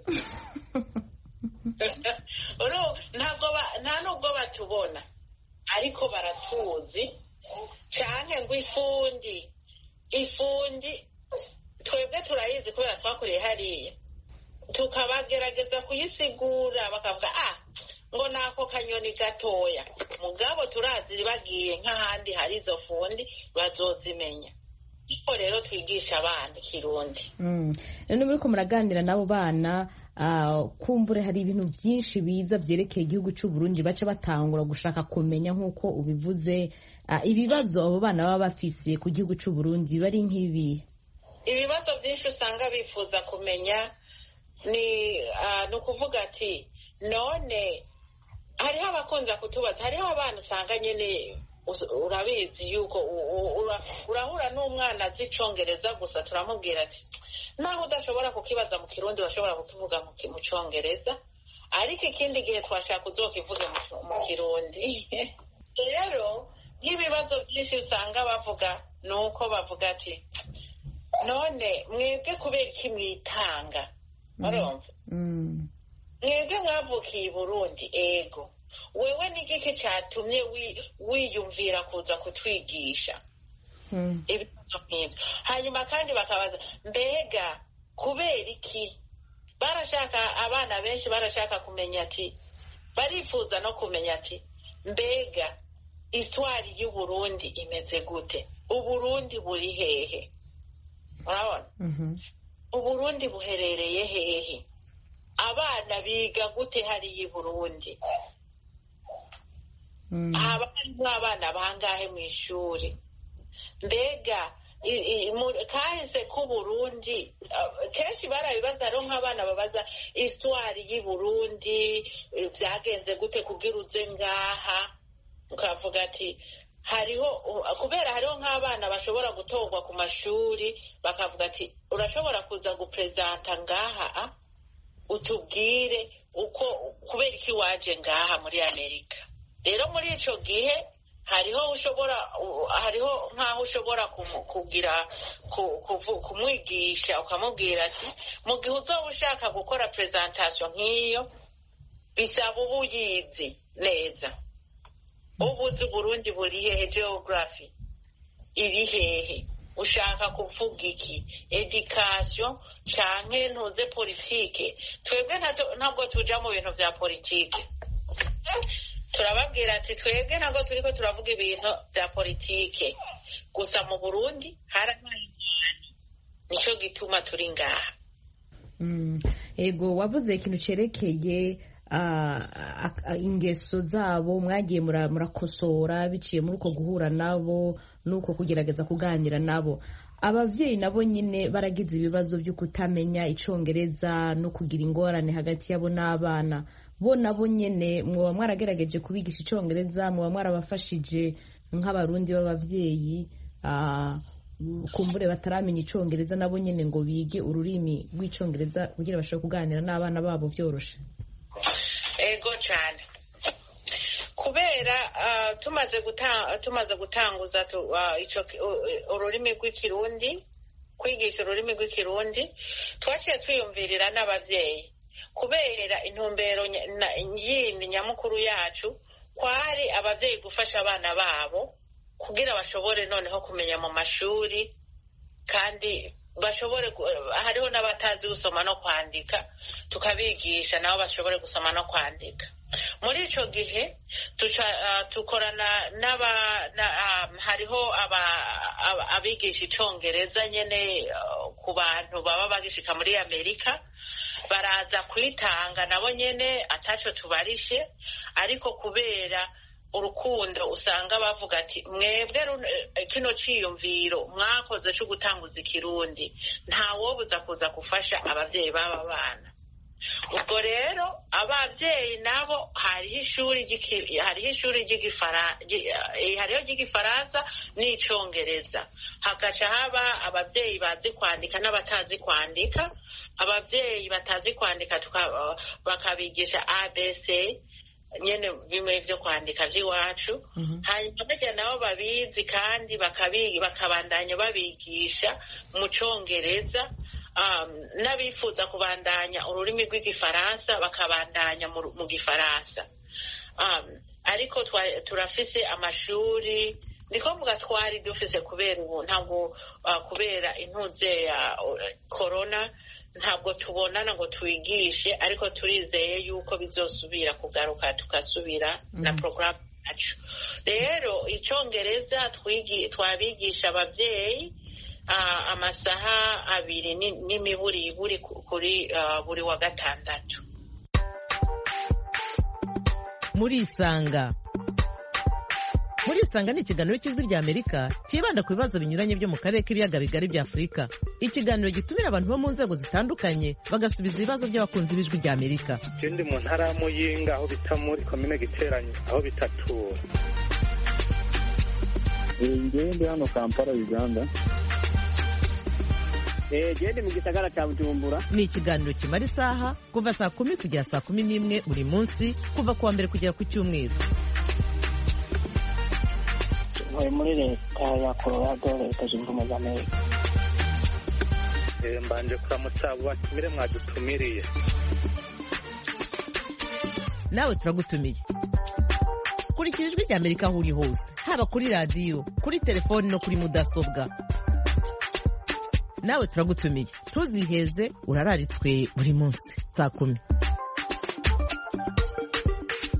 Nta nubwo batubona ariko baratuzi. Canke ngo ifundi twebwe turayizi kubera twakuriye hariya, tukabagerageza kuyisigura bakavuga ngo nako kanyoni gatoya, mugabo turazi bagiye nk'ahandi hari izo fundi bazozimenya. Iko rero twigisha abana Kirundi. None muriko muraganira n'abo bana kumbure hari ibintu byinshi biza vyerekeye igihugu c'u Burundi baca batangura gushaka kumenya nk'uko ubivuze. Ibibazo abo bana baba bafise ku gihugu c'u Burundi bari nk'ibi. Ibibazo byinshi usanga bifuza kumenya ni ukuvuga ati none hariho abakunza kutubaza, hariho abana usanga nyene urabizi yuko urahura n'umwana azi icongereza gusa, turamubwira ati naho udashobora kukibaza mu Kirundi urashobora kukivuga mu Congereza, ariko ikindi gihe twashaka uzokivuge mu Kirundi. Rero nk'ibibazo byinshi usanga bavuga nuko bavuga ati none mwebwe kubera iki mwitanga, urumva mwebwe mwavukiye i Burundi, ego wewe ni giki catumye wiyumvira kuza kutwigisha ibibazo nk'ibyo. Hanyuma kandi bakabaza mbega kubera iki, barashaka abana benshi barashaka kumenya ati barifuza no kumenya ati mbega isitwari y'uburundi imeze gute, uburundi buri hehe, urabona uburundi buherereye hehe, abana biga gute hariya i burundi, haba harimo abana bangahe mu ishuri, mbega kahise k'uburundi kenshi barabibaza rero nk'abana babaza isitwari y'i burundi byagenze gute kugira uze ngaha, ukavuga ati kubera hariho nk'abana bashobora gutorwa ku mashuri bakavuga ati urashobora kuza guperezanta ngaha utubwire uko kubera iki waje ngaha muri Amerika. Rero muri ico gihe hariho nk'aho ushobora kumwigisha ukamubwira ati mu gihe uzoba ushaka gukora presentation nk'iyo bisaba uba uyizi neza, ubuzi Burundi buri hehe, geography iri hehe, ushaka kuvuga iki, education canke ntuze politike. Twebwe ntabwo tuja mu bintu vya politike, turababwira ati twebwe ntabwo turiko turavuga ibintu bya politike gusa, mu Burundi harabaye ingwano, nico gituma turi ngaha. Ego wavuze ikintu cerekeye ingeso zabo mwagiye murakosora biciye muri uko guhura nabo nuko kugerageza kuganira nabo. Abavyeyi nabo nyine baragize ibibazo byo kutamenya icongereza no kugira ingorane hagati yabo n'abana bo, nabo nyene mwoba mwaragerageje kubigisha icongereza, mwoba mwarabafashije nk'abarundi b'abavyeyi kumbure bataramenya icongereza nabo nyene ngo bige ururimi rw'icongereza kugira bashobore kuganira n'abana babo vyoroshe? Ego cyane, kubera tumaze gutanguza ururimi rw'ikirundi, kwigisha ururimi rw'ikirundi, twaciye twiyumvirira n'abavyeyi, kubera intumbero yindi nyamukuru yacu kwari abavyeyi gufasha abana babo kugira bashobore noneho kumenya mu mashuri, kandi bashobore hariho n'abatazi gusoma no kwandika, tukabigisha nabo bashobore gusoma no kwandika. Muri ico gihe tukorana hariho abigisha icongereza nyene ku bantu baba bagishika muri Amerika, baraza kwitanga nabo nyene ataco tubarishe, ariko kubera urukundo usanga bavuga ati mwebwe kino ciyumviro mwakoze cyo gutanguza ikirundi ntawobuza kuza gufasha abavyeyi baba bana. Ubwo rero abavyeyi nabo hariho ishuri ry'igifaransa n'icongereza, hagaca haba abavyeyi bazi kwandika n'abatazi kwandika. Abavyeyi batazi kwandika bakabigisha ABC nyene bimwe vyo kwandika vy'iwacu, hanyuma bagira nabo babizi kandi bakabandanya babigisha mu congereza, n'abifuza kubandanya ururimi rw'igifaransa bakabandanya mu gifaransa. Ariko turafise amashuri, niko mvuga twari dufise kubera ubu ntabwo kubera intuze ya corona ntabwo tubonana ngo twigishe, ariko turizeye yuko bizosubira kugaruka tukasubira na programme yacu. Rero icongereza twabigisha abavyeyi amasaha 2 n'imiburiburi kuri buri wa gatandatu. Muri Isanga ni ikiganiro cy'Ijwi rya Amerika kibanda ku bibazo binyuranye byo mu karere k'ibiyaga bigari bya Afurika. Ikiganiro gitumira abantu bo mu nzego zitandukanye bagasubiza ibibazo by'abakunzi b'Ijwi rya Amerika. Ikindi mu ntara ya Muyinga aho bita muri komine Giteranyi aho bitatura. Ngende hano Kampala Uganda. Gende mu gisagara cya Bujumbura. Ni ikiganiro kimara isaha kuva saa 10 kugera saa 11 buri munsi, kuva kuwa mbere kugera ku cyumweru. Muri leta ya Colorado, Leta Zunze Ubumwe za Amerika. Mbanje kuramutsa batumire mwadutumiriye. Nawe turagutumiye. Kurikira Ijwi rya Amerika aho uri hose, haba kuri radio, kuri telefoni no kuri mudasobwa. Nawe turagutumiye, ntuziheze, urararitswe buri munsi saa 10.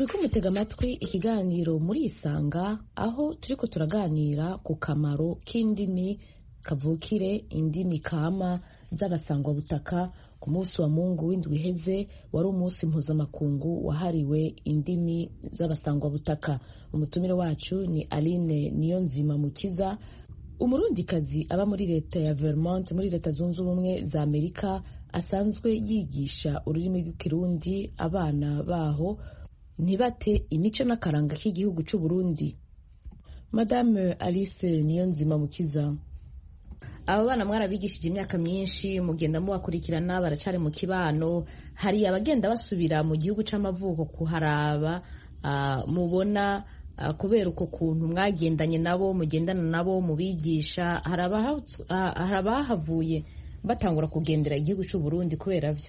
muri kumutega amatwi ikiganiro muri Isanga, aho turiko turaganira ku kamaro k'indimi kavukire, indimi kama z'abasangwabutaka ku munsi wa Mungu w'indwi iheze wari umunsi mpuzamakungu wahariwe indimi z'abasangwabutaka. Umutumire wacu ni Aline Niyonzima Mukiza, umurundikazi aba muri leta ya Vermont muri leta zunze ubumwe za Amerika, asanzwe yigisha ururimi rw'ikirundi abana baho ntibate imico n'akaranga k'igihugu cy'u Burundi. Madame Alice Niyonzima Mukiza, aba bana mwarabigishije imyaka myinshi, mugenda mubakurikirana, baracari mu kibano, hari abagenda basubira mu gihugu c'amavuko kuharaba, mubona kubera uko kuntu mwagendanye nabo, mugendana nabo, mubigisha, hari abahavuye batangura kugendera igihugu cy'u Burundi kubera vyo?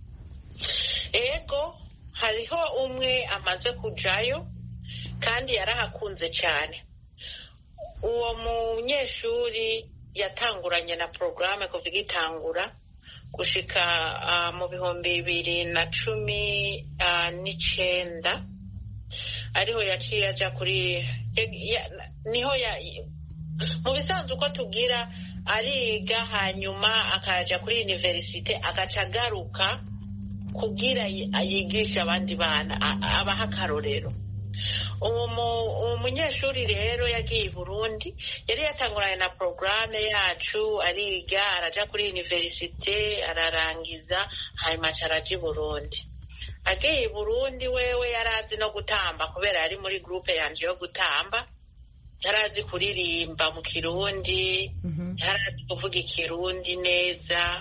Ego, hariho umwe amaze kujayo kandi yarahakunze cyane. Uwo munyeshuri yatanguranye na porogaramu kuva igitangura gushika mu 2019 ariho yaciye aja kuri niho mu bisanzwe uko tubwira ariga hanyuma akaja kuri universite agaca agaruka kugira yigisha abandi bana abaha akarorero. Uwo munyeshuri rero yagiye i Burundi, yari yatanguranye na porogaramu yacu, ariga araja kuri universite ararangiza, hanyuma araja i Burundi. Agiye i Burundi wewe yarazi no gutamba kubera yari muri groupe yanje yo gutamba, yarazi kuririmba mu Kirundi, yarazi kuvuga Ikirundi neza,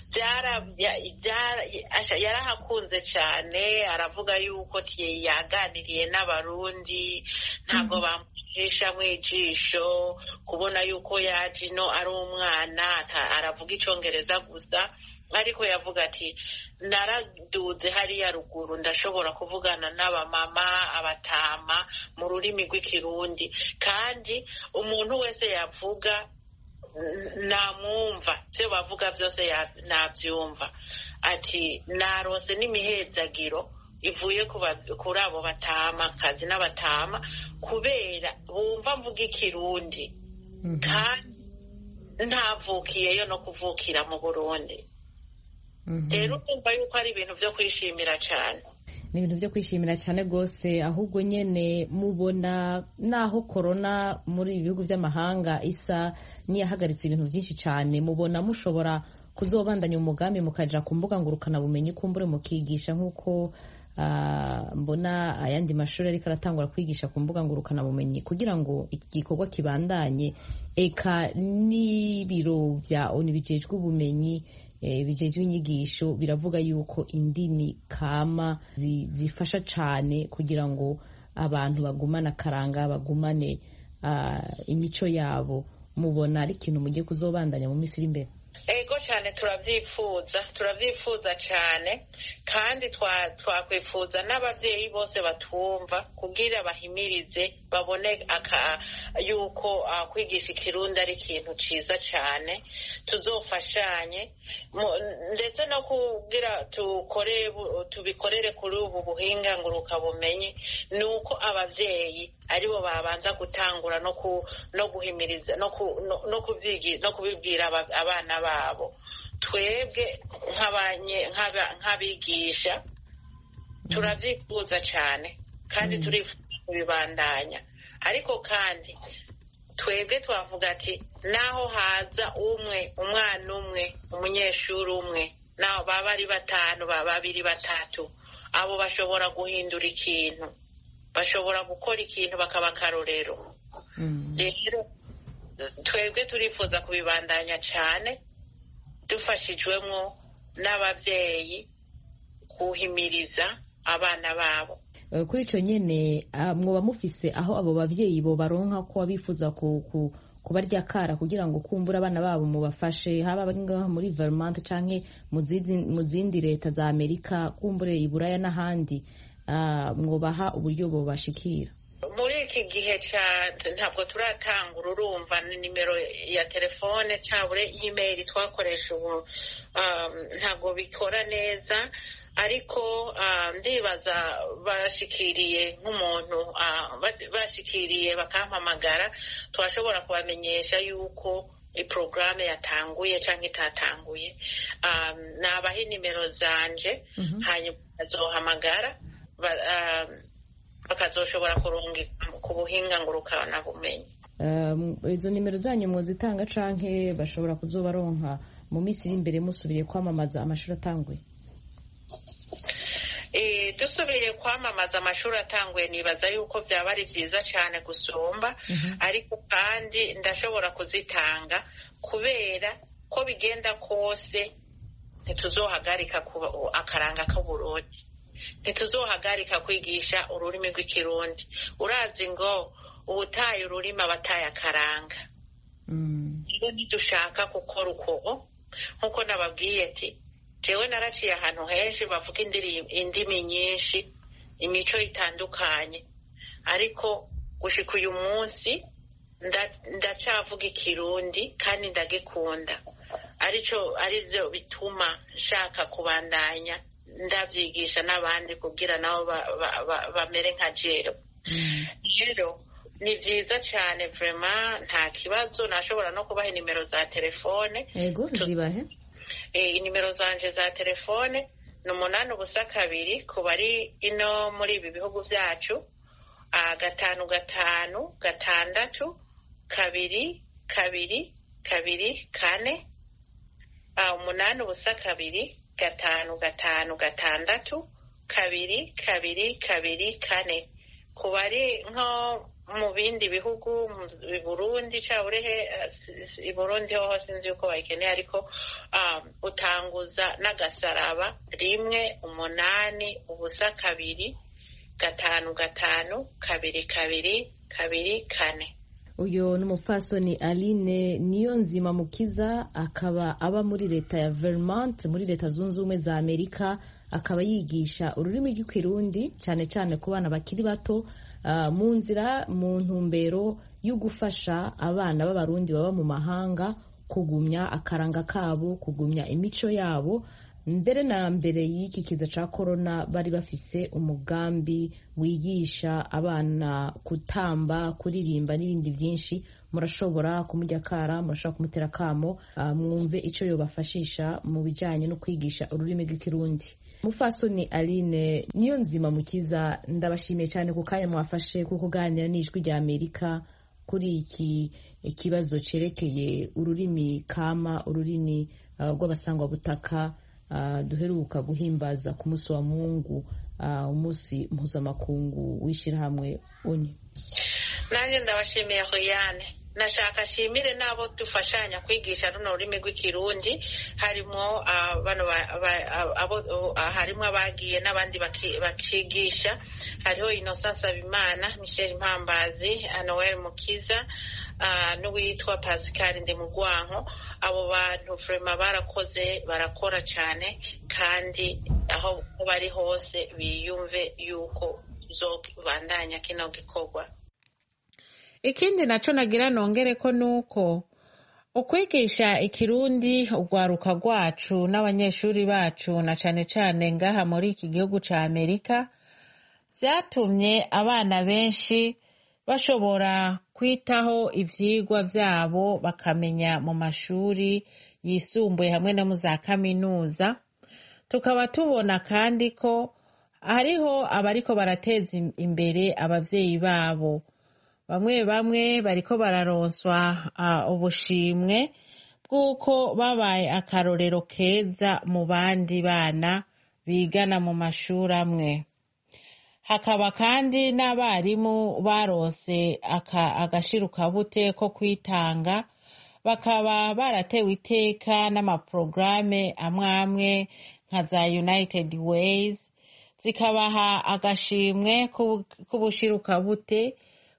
yarahakunze cyane. Aravuga yuko yaganiriye n'abarundi, ntabwo bamuhisha mu ijisho, kubona yuko yaje no ari umwana aravuga icongereza gusa, ariko yavuga ati naraduze hariya ruguru ndashobora kuvugana n'abamama abatama mu rurimi rw'ikirundi, kandi umuntu wese yavuga namwumva, byo bavuga byose nabyumva. Ati narose n'imihezagiro ivuye kuri abo batama kazi n'abatama kubera bumva mvuga Ikirundi, kandi ntavukiyeyo no kuvukira mu Burundi. Rero umva yuko ari ibintu byo kwishimira cyane. Ni ibintu byo kwishimira cyane rwose. Ahubwo nyene mubona naho corona muri ibihugu by'amahanga isa niyahagaritse ibintu byinshi cyane, mubona mushobora kuzobandanya umugambi mukaja ku mbuga ngurukana bumenyi, kumbure mukigisha nk'uko mbona ayandi mashuri ariko aratangura kwigisha ku mbuga ngurukana bumenyi, kugira ngo iki gikorwa kibandanye, eka n'ibiro vya ONU bijejwe ubumenyi bijejwe inyigisho biravuga yuko indimi kama zifasha cyane kugira ngo abantu bagumane akaranga, bagumane imico yabo. Mubona ari ikintu mugiye kuzobandanya mu minsi iri imbere? Ego cyane, turabyifuza cyane, kandi twakwifuza n'ababyeyi bose batumva kugira bahimirize, babone yuko kwigisha Ikirundi ari ikintu ciza cyane. Tuzofashanye ndetse no kugira tubikorere kuri ubu buhinga ngurukabumenyi, ni uko ababyeyi aribo babanza gutangura no guhimiriza no kubibwira abana babo. Twebwe nk'abigisha turabyifuza cyane kandi turifuza kubibandanya, ariko kandi twebwe twavuga ati naho haza umwana umwe, umunyeshuri umwe, naho baba ari batanu, babiri, batatu, abo bashobora guhindura ikintu, bashobora gukora ikintu bakaba akarorero. Rero twebwe turifuza kubibandanya cyane, dufashijwemo n'ababyeyi kuhimiriza abana babo. Kuri icyo nyine mwoba mufise aho abo bavyeyi bo baronka ko abifuza kubarya kara kugira ngo kumbura abana babo mubafashe, haba ngaho muri Vermont canke mu zindi leta za Amerika, kumbure iburaya n'ahandi, mwobaha uburyo bo bashikira? Muri iki gihe ntabwo turatangura, urumva nimero ya telefone cyabure email twakoresha ubu ntabwo bikora neza, ariko ndibaza bashikiriye nk'umuntu bashikiriye bakampamagara twashobora kubamenyesha yuko iporogaramu yatanguye cyangwa itatanguye. nabaha inimero zanje hanyuma bazohamagara bakazoshobora kurungika ku buhinga ngurukana bumenyi. Izo nimero zanyu muzitanga canke bashobora kuzobaronka mu minsi iri imbere musubiriye kwamamaza amashuri atanguye? Dusubiriye kwamamaza amashuri atanguye nibaza yuko byaba ari byiza cyane gusumba, ariko kandi ndashobora kuzitanga kubera ko bigenda kose ntituzohagarika akaranga k'Uburundi, ntituzohagarika kwigisha ururimi rw'ikirundi. Urazi ngo ubutaye ururimi abataye akaranga. Iyo ntidushaka gukora uko nk'uko nababwiye ati jewe naraciye ahantu henshi bavuga indimi nyinshi, imico itandukanye, ariko gushika uyu munsi ndacavuga ikirundi kandi ndagikunda. Arivyo bituma nshaka kubandanya ndavyigisha n'abandi kugira nabo bamere nka jewe. Rero ni vyiza cane vraiment, nta kibazo. Nashobora no kubaha nimero za telefone. Ego zibahe. Inimero zanje za telefone ni 8 ku bari ino muri ibi bihugu vyacu, 5 5 6 2 2 2 4 8 2 5 5 6 2 2 2 4. ku bari nko mu bindi bihugu, i Burundi i Burundi ho sinzi uko bayikeneye, ariko utanguza n'agasaraba 1 8 2 2 5 5 2 2 4. Uyo n'umupfasoni Aline Niyonzima Mukiza, akaba aba muri leta ya Vermont muri leta zunze ubumwe za Amerika, akaba yigisha ururimi rw'ikirundi cyane cyane ku bana bakiri bato, mu nzira mu ntumbero yo gufasha abana b'abarundi baba mu mahanga kugumya akaranga kabo, kugumya imico yabo. Mbere na mbere y'iki kiza ca corona bari bafise umugambi wigisha abana kutamba, kuririmba n'ibindi byinshi. Murashobora kumujya kara, murashobora kumutera kamo, mwumve ico yobafashisha mu bijanye no kwigisha ururimi rw'ikirundi. Mufasoni Aline Niyonzima Mukiza, ndabashimiye cyane ku kanya mwafashe ku kuganira n'Ijwi rya Amerika kuri iki ikibazo cerekeye ururimi kama, ururimi rw'abasangwa butaka duheruka guhimbaza ku munsi wa Mungu, umunsi mpuzamakungu w'ishirahamwe UNI. Nanjye ndabashimiye Royane. Nashaka shimire nabo dufashanya kwigisha runo rurimi rw'ikirundi, harimo harimo abagiye n'abandi bakigisha. Hariho Innocence Abimana, Michel Mpambazi, Noel Mukiza, n'uwitwa Pascal Ndemugwanko. Abo bantu vraiment barakoze, barakora cyane, kandi aho bari hose biyumve yuko zobandanya kino gikorwa. Ikindi naco nagira nongere ko nuko ukwigisha ikirundi urwaruka rwacu n'abanyeshuri bacu na cane cane ngaha muri iki gihugu ca Amerika vyatumye abana benshi bashobora kwitaho ivyigwa vyabo, bakamenya mu mashuri yisumbuye hamwe no mu za kaminuza. Tukaba tubona kandi ko hariho abariko barateza imbere abavyeyi babo. Bamwe bariko bararonswa ubushimwe bw'uko babaye akarorero keza mu bandi bana bigana mu mashuri amwe. Hakaba kandi n'abarimu baronse agashirukabute ko kwitanga, bakaba baratewe iteka n'amaprograme amwe nka za United Ways, zikabaha agashimwe k'ubushirukabute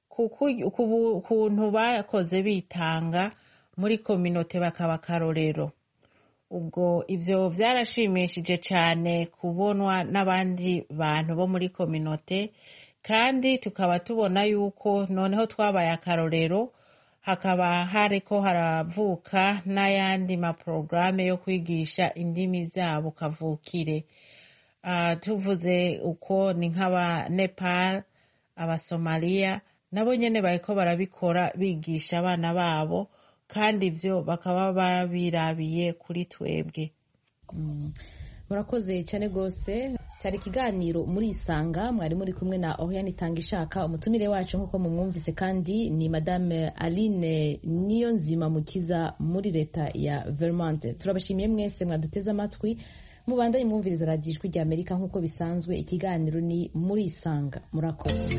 kuntu bakoze bitanga muri kominote, bakaba akarorero. Ubwo ivyo vyarashimishije cyane kubonwa n'abandi bantu bo muri kominote, kandi tukaba tubona yuko noneho twabaye akarorero, hakaba hariko haravuka n'ayandi maprograme yo kwigisha indimi zabo kavukire. tuvuze uko ni nk'aba Nepal, abasomaliya nabo nyene bariko barabikora bigisha abana babo, kandi ivyo bakaba babirabiye kuri twebwe. Murakoze cyane gose. Cyari ikiganiro muri Isanga, mwari muri kumwe na Oriane Itangishaka. Umutumire wacu nk'uko mumwumvise kandi ni Madame Aline Niyonzima Mukiza muri leta ya Vermont. Turabashimiye mwese mwaduteze amatwi, mubandanye mwumviriza radiyo Ijwi rya Amerika nk'uko bisanzwe. Ikiganiro ni muri Isanga. Murakoze.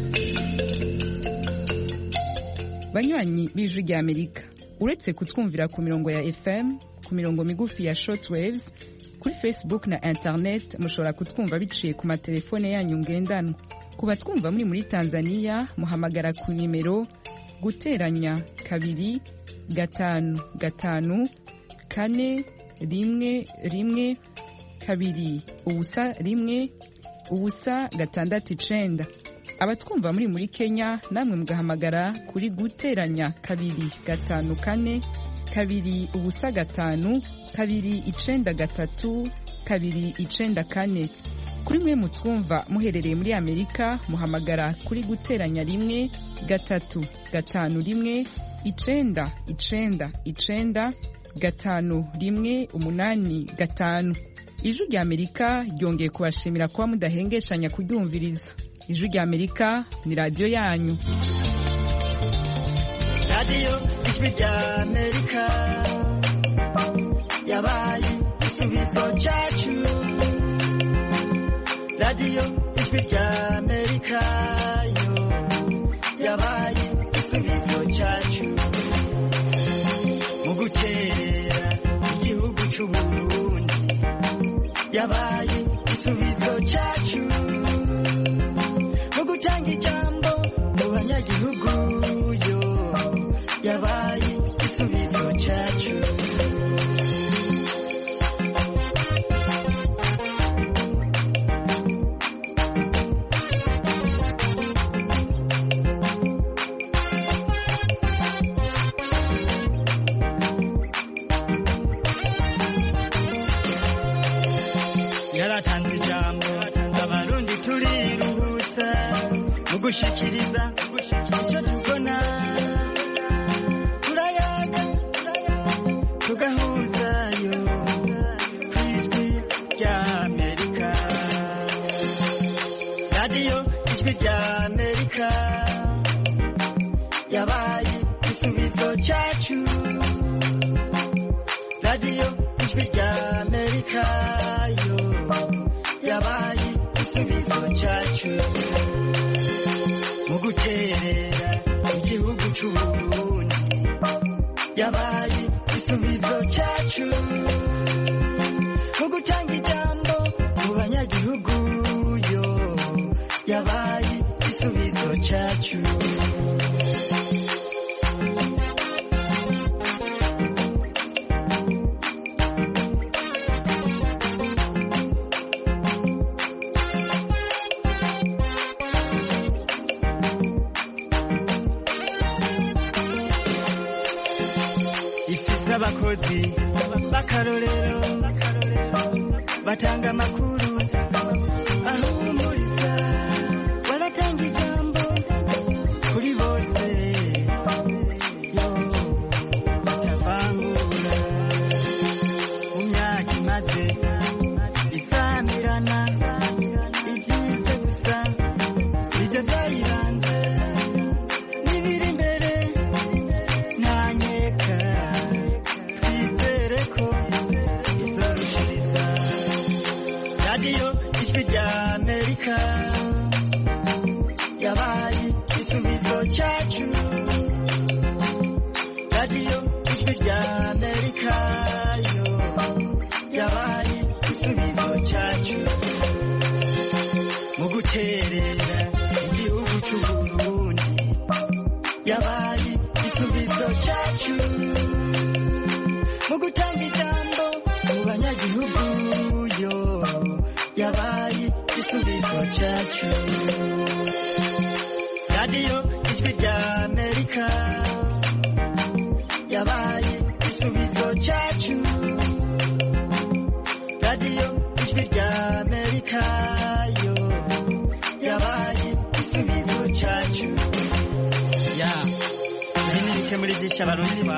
Banywanyi b'Ijwi rya Amerika, uretse kutwumvira ku mirongo ya FM, ku mirongo migufi ya shortwaves, kuri Facebook na internet mushobora kutwumva biciye ku matelefone yanyu ngendanwa. Ku batwumva muri Tanzania muhamagara ku nimero guteranya 2 5 5 4 1 1 2 ubusa 1 ubusa 6 abatwumva muri Kenya namwe mugahamagara kuri guteranya 2 5 4 2 ubusa 5 2 9 3 2 9 4. Kuri mwe mutwumva muherereye muri Amerika muhamagara kuri guteranya 1 3 5 1 9 9 9 5 1 8 5. Ijwi rya Amerika ryongeye kubashimira kuba mudahengeshanya kuryumviriza. Ijwi rya Amerika ni radio yanyu. Radio Ijwi rya Amerika yabaye igisubizo cyacu. Radio Ijwi rya Amerika yo yabaye igisubizo cyacu. Mu guterera igihugu cy'u Burundi yabaye igisubizo cyacu. Mu gutanga ijambo mu banyagihugu yo yabaye igisubizo cyacu. Yaratanze ijambo abarundi turiruhutsa mu gushikiriza icyo tubona. Turayaga tugahuzayo ku Ijwi rya Amerika. Radio Ijwi rya Amerika yabaye igisubizo cyacu. Radio Ijwi rya Amerika yo yabaye igisubizo cyacu. Mu guterera igihugu cy'u Burundi yabaye igisubizo cyacu. Mu gutanga ijambo mu banyagihugu yo yabaye igisubizo cyacu. Abakozi bakarorero batanga amakuru ahumuriza, baratanga ijambo kuri bose yo batavangura. Mu myaka imaze isamirana igize gusa ibyo byayiranze n'ibiri imbere nta nkeka. Radio Ijwi rya Amerika yabaye igisubizo cyacu. Radio Ijwi rya Amerika yo yabaye igisubizo cyacu. Mu guterera igihugu cy'u Burundi yabaye igisubizo cyacu. Mu gutanga ijambo mu banyagihugu yo yabaye igisubizo cyacu. Radio Ijwi rya Amerika yabaye igisubizo cyacu. Radio Ijwi rya Amerika abarundi